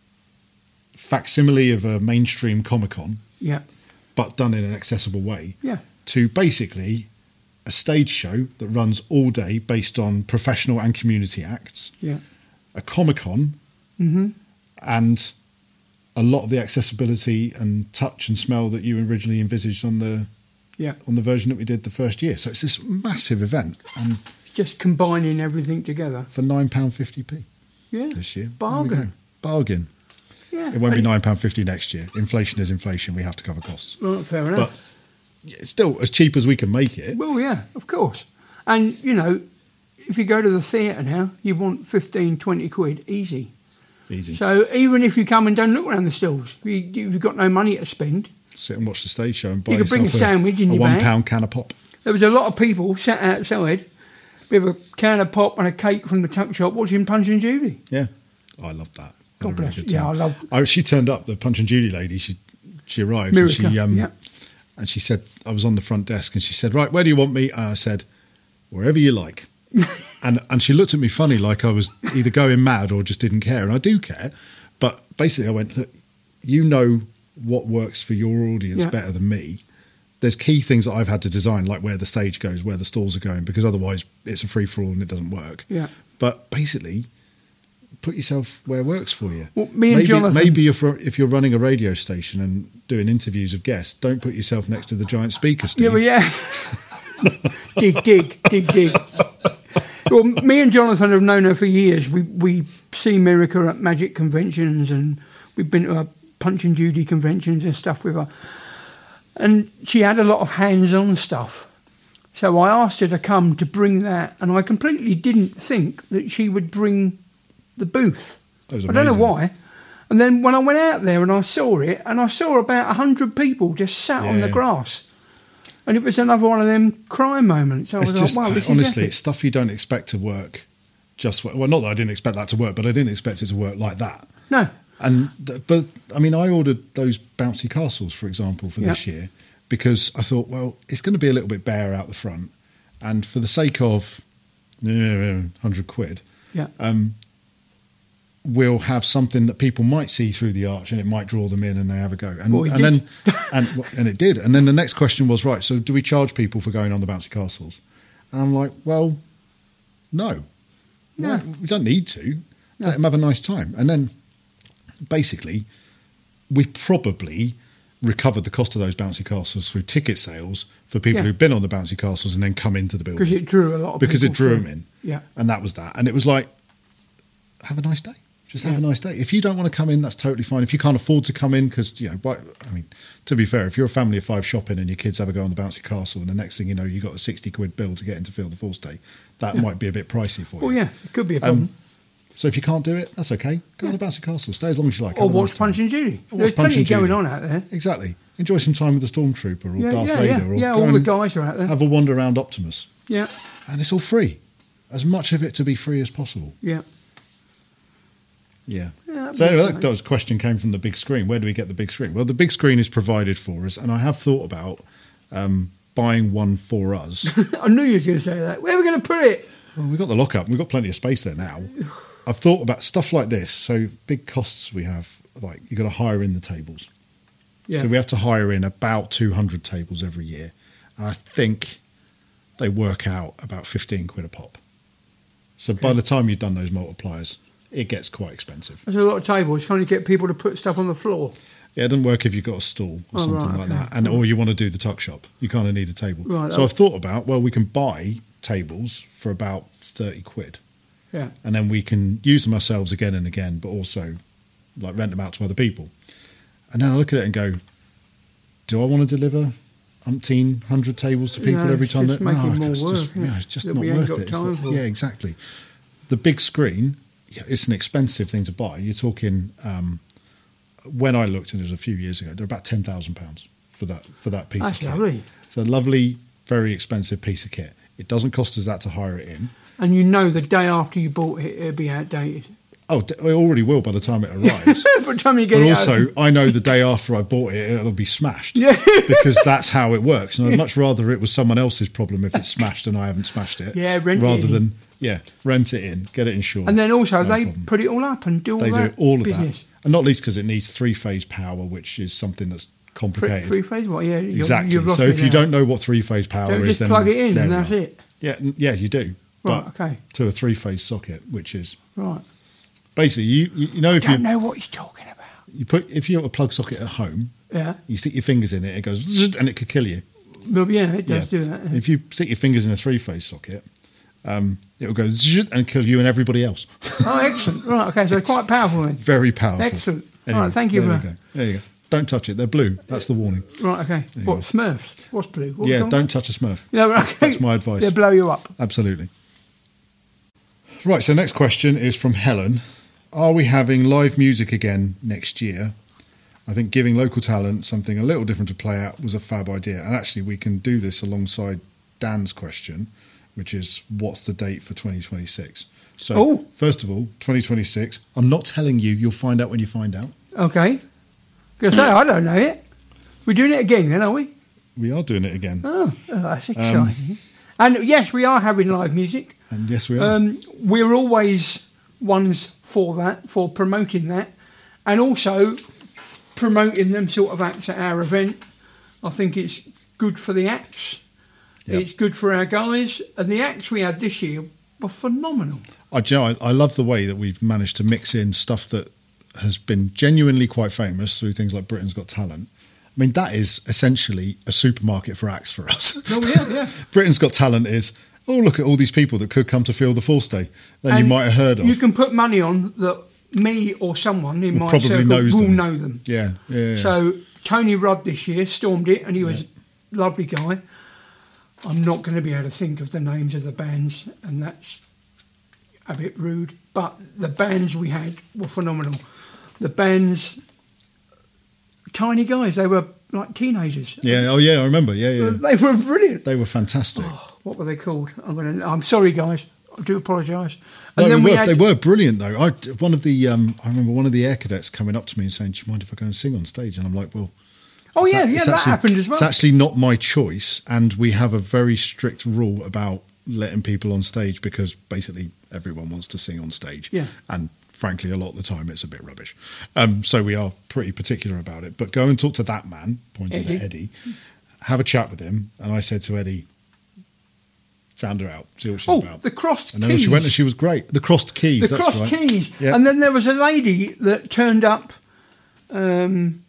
facsimile of a mainstream Comic-Con, Yeah. but done in an accessible way. Yeah. To basically a stage show that runs all day based on professional and community acts. Yeah. A Comic-Con, Mm-hmm. and a lot of the accessibility and touch and smell that you originally envisaged on the Yeah. on the version that we did the first year. So it's this massive event, and Just combining everything together. for nine pound fifty p Yeah. this year. There we Bargain. go. Bargain. Yeah. It won't be And- nine pound fifty next year. Inflation is inflation. We have to cover costs. Right, fair But enough. it's still as cheap as we can make it. Well, yeah, of course. And, you know, if you go to the theatre now, you want fifteen, twenty quid, easy. Easy. So even if you come and don't look around the stalls, you, you've got no money to spend. Sit and watch the stage show and buy You could bring a yourself sandwich in a your one bag. pound can of pop. There was a lot of people sat outside with a can of pop and a cake from the tuck shop watching Punch and Judy. Yeah, I loved that. Had God a really bless. good Yeah, time. I love- Oh, she turned up. The Punch and Judy lady. She she arrived. Miracle, And she um, yeah. and she said, I was on the front desk, and she said, "Right, where do you want me?" And I said, "Wherever you like." and and she looked at me funny, like I was either going mad or just didn't care. And I do care, but basically, I went, "Look, you know what works for your audience Yeah. better than me." There's key things that I've had to design, like where the stage goes, where the stalls are going, because otherwise it's a free for all and it doesn't work. Yeah. But basically, put yourself where it works for you. Well, me and maybe, Jonathan- maybe if you're, if you're running a radio station and doing interviews of guests, don't put yourself next to the giant speaker, Steve. Yeah, but yeah. dig, dig, dig, dig. Well, me and Jonathan have known her for years. We we see Miracle at magic conventions, and we've been to her Punch and Judy conventions and stuff with her. And she had a lot of hands-on stuff. So I asked her to come to bring that, and I completely didn't think that she would bring the booth. That was I don't know amazing. why. And then when I went out there and I saw it, and I saw about a hundred people just sat on the Yeah. grass. And it was another one of them crime moments. I was It's just, like, wow, this honestly, is it's stuff you don't expect to work. Just well, not that I didn't expect that to work, but I didn't expect it to work like that. No. And th- but I mean, I ordered those bouncy castles, for example, for Yeah. this year because I thought, well, it's going to be a little bit bare out the front, and for the sake of yeah, hundred quid, Yeah. um, we'll have something that people might see through the arch, and it might draw them in, and they have a go. And, Well, it and did. then and and it did. And then the next question was, right, so do we charge people for going on the bouncy castles? And I'm like, well, no, No. no, we don't need to. No. Let them have a nice time. And then basically, we probably recovered the cost of those bouncy castles through ticket sales for people Yeah. who've been on the bouncy castles and then come into the building. Because it drew a lot of Because it people drew through. them in. Yeah. And that was that. And it was like, have a nice day. Just have Yeah. a nice day. If you don't want to come in, that's totally fine. If you can't afford to come in, because, you know, but, I mean, to be fair, if you're a family of five shopping and your kids have a go on the bouncy castle and the next thing you know, you got a sixty quid bill to get into Field of Force Day, that might be a bit pricey for you. Well, yeah, it could be a problem. Um, so if you can't do it, that's okay. Go on the bouncy castle. Stay as long as you like. or Have a watch nice time. Punch and Judy. Or watch There's Punch plenty and Judy. going on out there. Exactly. Enjoy some time with the Stormtrooper or Yeah, Darth yeah, Vader. yeah. Or Yeah, go all the and guys are out there. Have a wander around Optimus. Yeah, And it's all free. As much of it to be free as possible. yeah. Yeah. Yeah, that'd so be anyway, something. that, that was a question came from the big screen. Where do we get the big screen? Well, the big screen is provided for us, and I have thought about um, buying one for us. I knew you were going to say that. Where are we going to put it? Well, we've got the lockup. We've got plenty of space there now. I've thought about stuff like this. So big costs we have, like you've got to hire in the tables. Yeah. So we have to hire in about two hundred tables every year. And I think they work out about fifteen quid a pop. So by the time you've done those multipliers, it gets quite expensive. There's a lot of tables. Can't you get people to put stuff on the floor? Yeah, it doesn't work if you've got a stall or Oh, something right, like okay. that, and or you want to do the tuck shop. You kind of need a table. Right, so oh. I've thought about, well, we can buy tables for about thirty quid, Yeah. and then we can use them ourselves again and again, but also like rent them out to other people. And then I look at it and go, do I want to deliver umpteen hundred tables to people No, every it's time? just that making more it's work, just, isn't it? yeah, it's just That not we ain't worth got it. It's time not- for. yeah, exactly. The big screen, yeah, it's an expensive thing to buy. You're talking. Um, when I looked, and it was a few years ago, they're about ten thousand pounds for that for that piece That's of kit. lovely. It's a lovely, very expensive piece of kit. It doesn't cost us that to hire it in. And you know the day after you bought it, it'll be outdated. Oh, d- it already will by the time it arrives. By the time you get But it also, out. I know the day after I bought it, it'll be smashed. Yeah. Because that's how it works. And I'd much rather it was someone else's problem if it's smashed and I haven't smashed it. Yeah, rent it Rather in. than, yeah, rent it in, get it insured. And then also No they problem. put it all up and do all They that do all of business. that. And not least because it needs three-phase power, which is something that's Three, complicated. three phase what? Yeah, you're, Exactly. You've lost So me if you now. don't know what three-phase power Don't is, just then plug it in there and we that's are. it. Yeah, n- yeah, you do. Right, But okay. to a three-phase socket, which is Right. basically you. You, you know, if Don't you know what he's talking about. you put if you have a plug socket at home, Yeah. you stick your fingers in it, it goes zzz, and it could kill you. Well, yeah, it does Yeah. do that. Yeah. If you stick your fingers in a three-phase socket, um, it will go zzz, and kill you and everybody else. Oh, excellent. Right, okay, so quite powerful then. Very powerful. Excellent. Anyway, All right, thank you There for we go. There you go. Don't touch it. They're blue. That's the warning. Right, okay. you What, go. Smurfs? What's blue? What yeah, was don't touch a Smurf. Yeah, right, okay. That's my advice. They'll blow you up. Absolutely. Right, so next question is from Helen. Are we having live music again next year? I think giving local talent something a little different to play at was a fab idea. And actually, we can do this alongside Dan's question, which is what's the date for twenty twenty-six? So, Oh. first of all, twenty twenty-six. I'm not telling you. You'll find out when you find out. Okay. Gonna say, I don't know yet. We're doing it again then, are we? We are doing it again. Oh, oh, that's Um, exciting. and yes, we are having live music. And yes, we are. Um, we're always ones for that, for promoting that, and also promoting them sort of acts at our event. I think it's good for the acts. Yep. It's good for our guys, and the acts we had this year were phenomenal. I, do you know, I, I love the way that we've managed to mix in stuff that has been genuinely quite famous through things like Britain's Got Talent. I mean, that is essentially a supermarket for acts for us. Oh yeah, yeah. Britain's Got Talent is, oh, look at all these people that could come to feel the Force Day that you And might have heard of. You can put money on that me or someone in Will my probably circle knows will them. know them. Yeah, yeah, yeah. So Tony Rudd this year stormed it, and he was Yeah. a lovely guy. I'm not going to be able to think of the names of the bands, and that's a bit rude. But the bands we had were phenomenal. The bands, tiny guys, they were like teenagers. yeah, oh yeah, I remember. Yeah, yeah. They were brilliant. They were fantastic. What were they called? I'm going to. I'm sorry, guys. I do apologise. No, And then they, we were, had. they were brilliant though. I one of the um, I remember one of the air cadets coming up to me and saying, "Do you mind if I go and sing on stage?" And I'm like, "Well, Oh it's yeah, a- yeah, it's that actually- happened as well. It's actually not my choice, and we have a very strict rule about letting people on stage because basically everyone wants to sing on stage. Yeah. And frankly, a lot of the time it's a bit rubbish. Um, so we are pretty particular about it. But go and talk to that man, pointing Eddie. at Eddie, have a chat with him. And I said to Eddie, sound her out, see what she's Oh, about. the crossed and then keys. she went and she was great. The crossed keys, the that's crossed right. keys. Yeah. And then there was a lady that turned up um,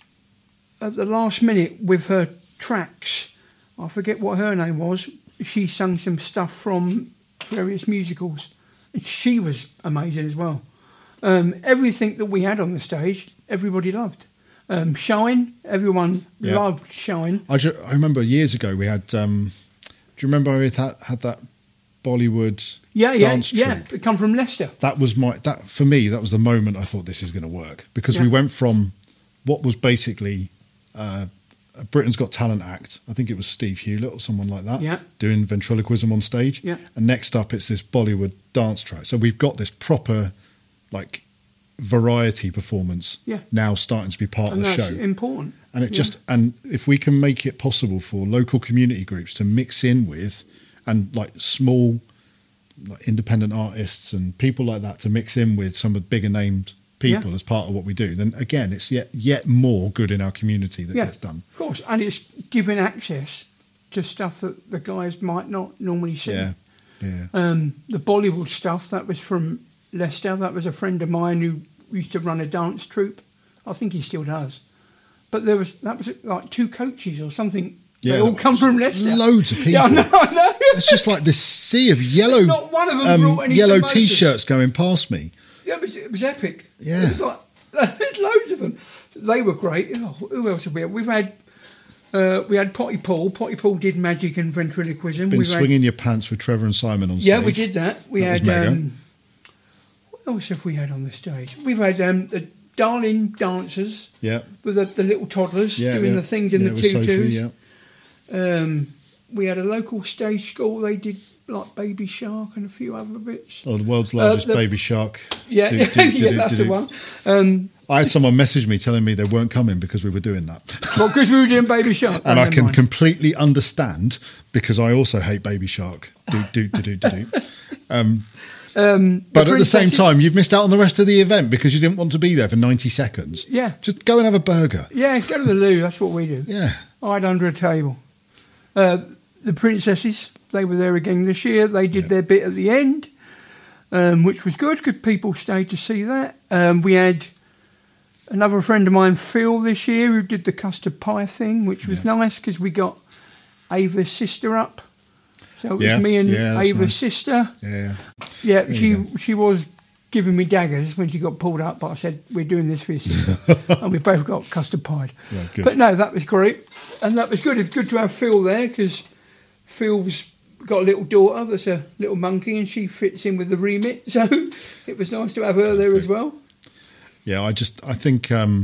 at the last minute with her tracks. I forget what her name was. She sung some stuff from various musicals. And she was amazing as well. Um, everything that we had on the stage, everybody loved. Um, Shine, everyone Yeah. loved Shine. I, ju- I remember years ago we had. Um, do you remember we had, had that Bollywood Yeah, yeah, dance yeah. troupe? It come from Leicester. That was my that for me. That was the moment I thought this is going to work because we Yeah. went from what was basically uh, a Britain's Got Talent act. I think it was Steve Hewlett or someone like that. Yeah. Doing ventriloquism on stage. Yeah. And next up, it's this Bollywood dance track. So we've got this proper like variety performance. Yeah. Now starting to be part And of the that's show. important. And it Yeah. just and if we can make it possible for local community groups to mix in with and like small like independent artists and people like that to mix in with some of the bigger named people Yeah. as part of what we do, then again it's yet yet more good in our community that Yeah, gets done. of course. And it's giving access to stuff that the guys might not normally see. Yeah. Yeah. Um, the Bollywood stuff, that was from Leicester. That was a friend of mine who used to run a dance troupe. I think he still does. but there was that was like two coaches or something. Yeah, they all come from Leicester. Loads of people. Yeah, I know, I know. It's just like this sea of yellow, Not one of them um, brought any yellow samosas. T-shirts going past me. Yeah, it was, it was epic. Yeah. It was like, there's loads of them. They were great. Oh, who else have we had? We've had, uh, we had Potty Paul. Potty Paul did magic and ventriloquism. Been We've swinging had, your pants with Trevor and Simon on stage. yeah, we did that. We That was had, mega. um, what else have we had on the stage? We've had um, the Darling dancers Yeah. with the, the little toddlers Yeah, doing yeah. the things in Yeah, the with Sophie, tutus. yeah. Um, we had a local stage school. They did like Baby Shark and a few other bits. Oh, the world's largest Uh, the- baby shark. Yeah, Do- do- do- yeah, do- that's do- the one. Um, I had someone message me telling me they weren't coming because we were doing that. well, because we were doing Baby Shark. And Oh, I never can mind. completely understand because I also hate Baby Shark. Do, do, do, do, do, do. Um, Um, but at the same princesses- time, you've missed out on the rest of the event because you didn't want to be there for ninety seconds. Yeah. Just go and have a burger. Yeah, go to the loo. That's what we do. Yeah. Hide under a table. Uh, the princesses, they were there again this year. They did Yeah. their bit at the end, um, which was good because people stayed to see that. Um, we had another friend of mine, Phil, this year, who did the custard pie thing, which was Yeah. nice because we got Ava's sister up. So it was Yeah, me and yeah, that's Ava's nice. sister. Yeah. Yeah, There she you she was giving me daggers when she got pulled up, but I said, we're doing this for your sister. And we both got custard pied. Yeah, good. But no, that was great. And that was good. It's good to have Phil there because Phil's got a little daughter that's a little monkey and she fits in with the remit. So it was nice to have her there as well. Yeah, I just I think um,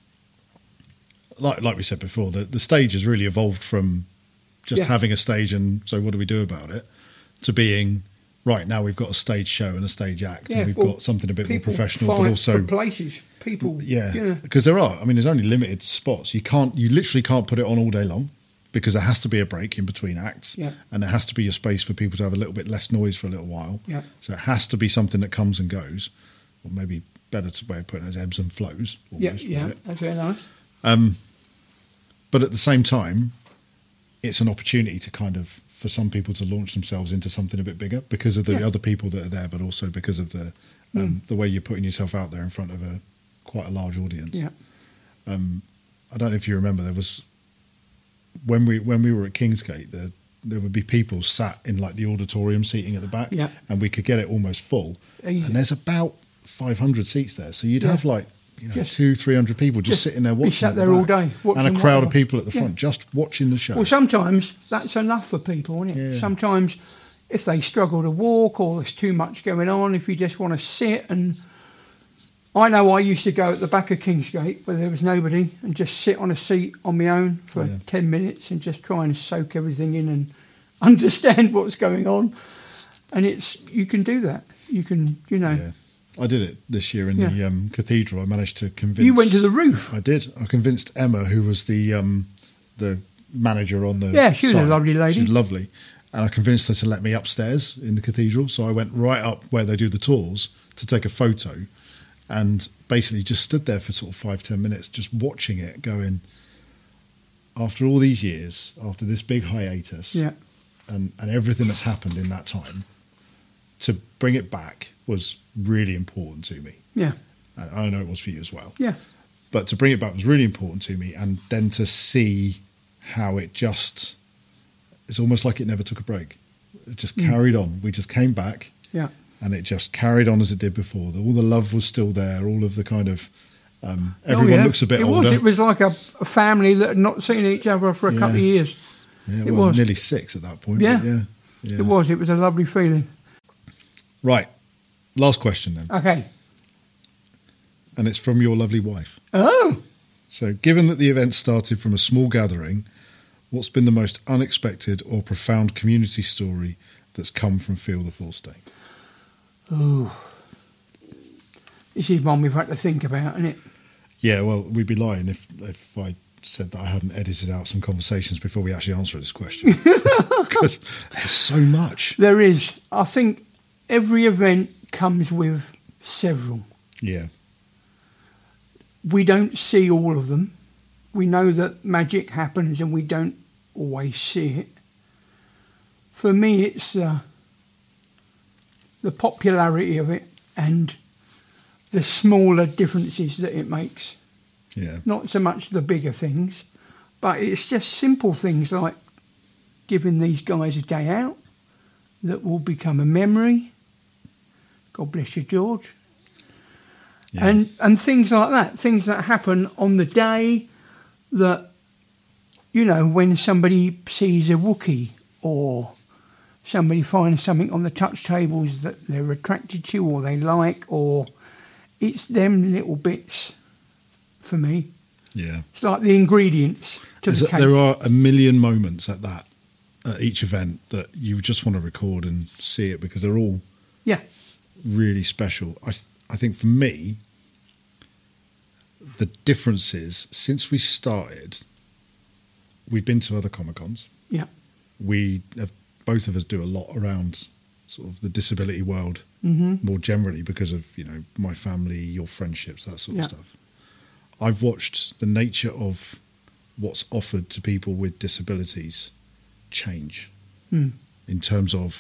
like like we said before, the the stage has really evolved from just Yeah. having a stage and so what do we do about it to being right now we've got a stage show and a stage act and we've well, got something a bit more people professional, but fight also for places. People, yeah, you know, because there are. I mean, there's only limited spots. You can't. You literally can't put it on all day long because there has to be a break in between acts, Yeah. and there has to be a space for people to have a little bit less noise for a little while. Yeah. So it has to be something that comes and goes, or maybe better to way of putting it as ebbs and flows. yeah, Almost, yeah, right? that's very nice. But at the same time, it's an opportunity to kind of for some people to launch themselves into something a bit bigger because of the Yeah. other people that are there, but also because of the um, the way you're putting yourself out there in front of a quite a large audience. Yeah, I don't know if you remember, there was when we when we were at Kingsgate, there there would be people sat in like the auditorium seating at the back, Yeah. and we could get it almost full. Easy. And there's about five hundred seats there, so you'd Yeah. have like you know Just- two, three hundred people just, just sitting there be watching. sat at the there all back. day, watching and a crowd of whatever. people at the Yeah. front just watching the show. well, sometimes that's enough for people, isn't it? Yeah. Sometimes if they struggle to walk or there's too much going on, if you just want to sit and... I know I used to go at the back of Kingsgate where there was nobody and just sit on a seat on my own for Yeah. ten minutes and just try and soak everything in and understand what's going on. And it's you can do that. You can, you know... Yeah. I did it this year in Yeah. the um, cathedral. I managed to convince. You went to the roof. I did. I convinced Emma, who was the um, the manager on the Yeah, she was a site. lovely lady. She was lovely, and I convinced her to let me upstairs in the cathedral. So I went right up where they do the tours to take a photo, and basically just stood there for sort of five ten minutes, just watching it, going. After all these years, after this big hiatus, Yeah. and and everything that's happened in that time, to bring it back was really important to me. Yeah. And I know it was for you as well. Yeah. But to bring it back was really important to me. And then to see how it just, it's almost like it never took a break. It just Mm. carried on. We just came back Yeah. and it just carried on as it did before. All the love was still there. All of the kind of, um, everyone Oh, yeah. looks a bit it older. Was. It was like a, a family that had not seen each other for a Yeah. couple of years. yeah, it well, was. nearly six at that point. Yeah. but yeah, yeah. It was. It was a lovely feeling. Right. Last question then. Okay. And it's from your lovely wife. Oh, So, given that the event started from a small gathering, what's been the most unexpected or profound community story that's come from Feel the Full State? this is one we've had to think about, isn't it? Yeah, well, we'd be lying if if I said that I hadn't edited out some conversations before we actually answer this question. Because there's so much. There is. I think every event comes with several. Yeah, We don't see all of them. We know that magic happens and we don't always see it. For me, it's uh, the popularity of it and the smaller differences that it makes. Yeah. Not so much the bigger things, but it's just simple things like giving these guys a day out that will become a memory. God bless you, George. Yeah. And and things like that, things that happen on the day that, you know, when somebody sees a Wookiee or somebody finds something on the touch tables that they're attracted to or they like, or it's them little bits for me. Yeah. It's like the ingredients to There's the a, cake. there are a million moments at that, at each event, that you just want to record and see it because they're all Yeah. really special. I th- I think for me, the difference is since we started, we've been to other Comic-Cons. Yeah. We have, both of us do a lot around sort of the disability world Mm-hmm. more generally because of, you know, my family, your friendships, that sort Yeah. of stuff. I've watched the nature of what's offered to people with disabilities change Mm. in terms of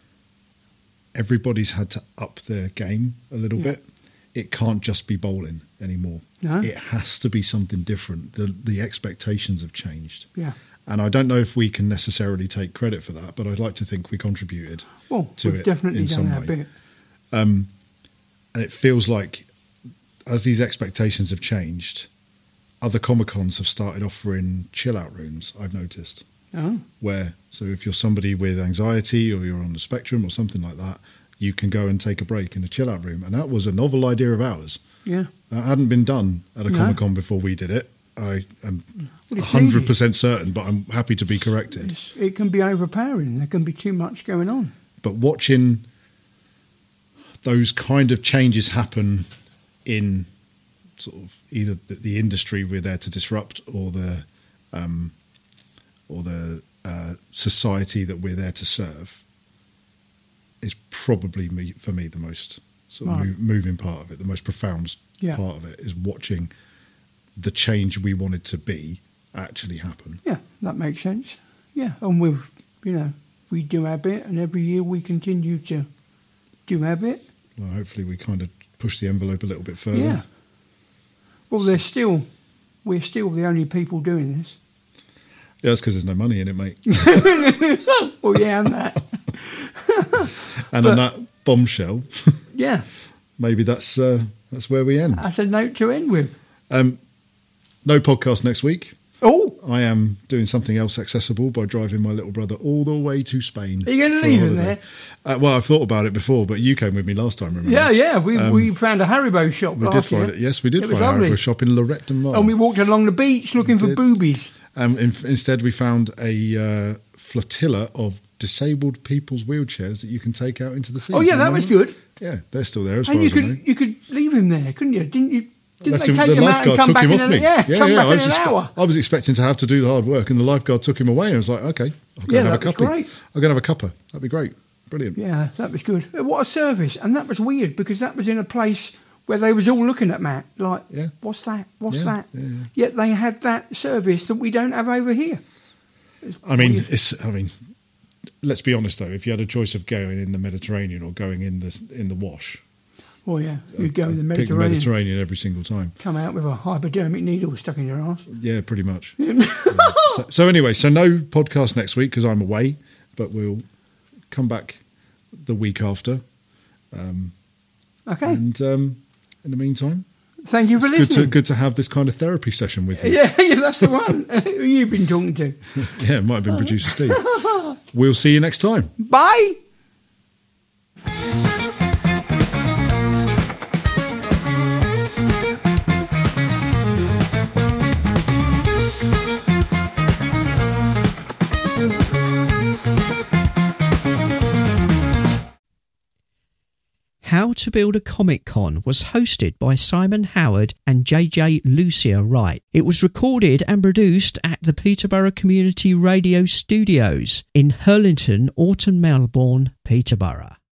everybody's had to up their game a little Yeah. bit. It can't just be bowling anymore. No. It has to be something different. The the expectations have changed. Yeah. And I don't know if we can necessarily take credit for that, but I'd like to think we contributed Well, to we've it definitely in done some our way. bit. And it feels like as these expectations have changed, other Comic-Cons have started offering chill-out rooms, I've noticed. Oh. Where, so if you're somebody with anxiety or you're on the spectrum or something like that, you can go and take a break in a chill-out room. And that was a novel idea of ours. Yeah. That hadn't been done at a No. Comic-Con before we did it. I am Well, one it's hundred percent certain, but I'm happy to be corrected. It's, it can be overpowering. There can be too much going on. But watching those kind of changes happen in sort of either the, the industry we're there to disrupt or the um, or the uh, society that we're there to serve is probably me, for me the most sort of Right. move, moving part of it. The most profound Yeah. part of it is watching the change we wanted to be actually happen. Yeah, that makes sense. Yeah, and we've, you know, we do our bit, and every year we continue to do our bit. Well, hopefully we kind of push the envelope a little bit further. Yeah. Well, there's still, we're still the only people doing this. Yeah, that's because there's no money in it, mate. Well, yeah, and that. And But- on that bombshell, Yeah, maybe that's uh, that's where we end. that's a note to end with. Um, no podcast next week. Oh, I am doing something else accessible by driving my little brother all the way to Spain. Are you going to for a leave him holiday. there? Uh, well, I've thought about it before, but you came with me last time, remember? Yeah, yeah. We Um, we found a Haribo shop We last did find year. it. Yes, we did It was find a lovely. Haribo shop in Lorette de Mar. And we walked along the beach looking for did. boobies. Um, in, instead, we found a uh, flotilla of disabled people's wheelchairs that you can take out into the sea. Oh, Do yeah, you that remember was them? good. Yeah, they're still there as And far you as I know. could you could leave him there, couldn't you? Didn't you? Didn't Left they him- take the him out and lifeguard come took back him in off an, me. yeah, yeah, come yeah. back I in was, an expe- hour? I was expecting to have to do the hard work, and the lifeguard took him away. And I was like, okay, I'll go Yeah, and have a that was cuppa. great. I'll go and have a cuppa. That'd be great. Brilliant. Yeah, that was good. What a service. And that was weird because that was in a place where they was all looking at Matt like, Yeah. what's that? What's Yeah, that? yeah, yeah. Yet they had that service that we don't have over here. It's I mean, weird. it's. I mean, let's be honest though. If you had a choice of going in the Mediterranean or going in the in the wash, Oh, yeah. You go in the I'd pick Mediterranean, Mediterranean every single time. come out with a hypodermic needle stuck in your ass. Yeah, pretty much. Yeah. so, so anyway, so no podcast next week because I'm away, but we'll come back the week after. Okay. And um, in the meantime, Thank you for it's good to listening. good to have this kind of therapy session with you. Yeah, yeah, that's the one. Who you've been talking to. Yeah, it might have been producer Steve. We'll see you next time. Bye. How to Build a Comic Con was hosted by Simon Howard and J J Lucia Wright. It was recorded and produced at the Peterborough Community Radio Studios in Hurlington, Alton Melbourne, Peterborough.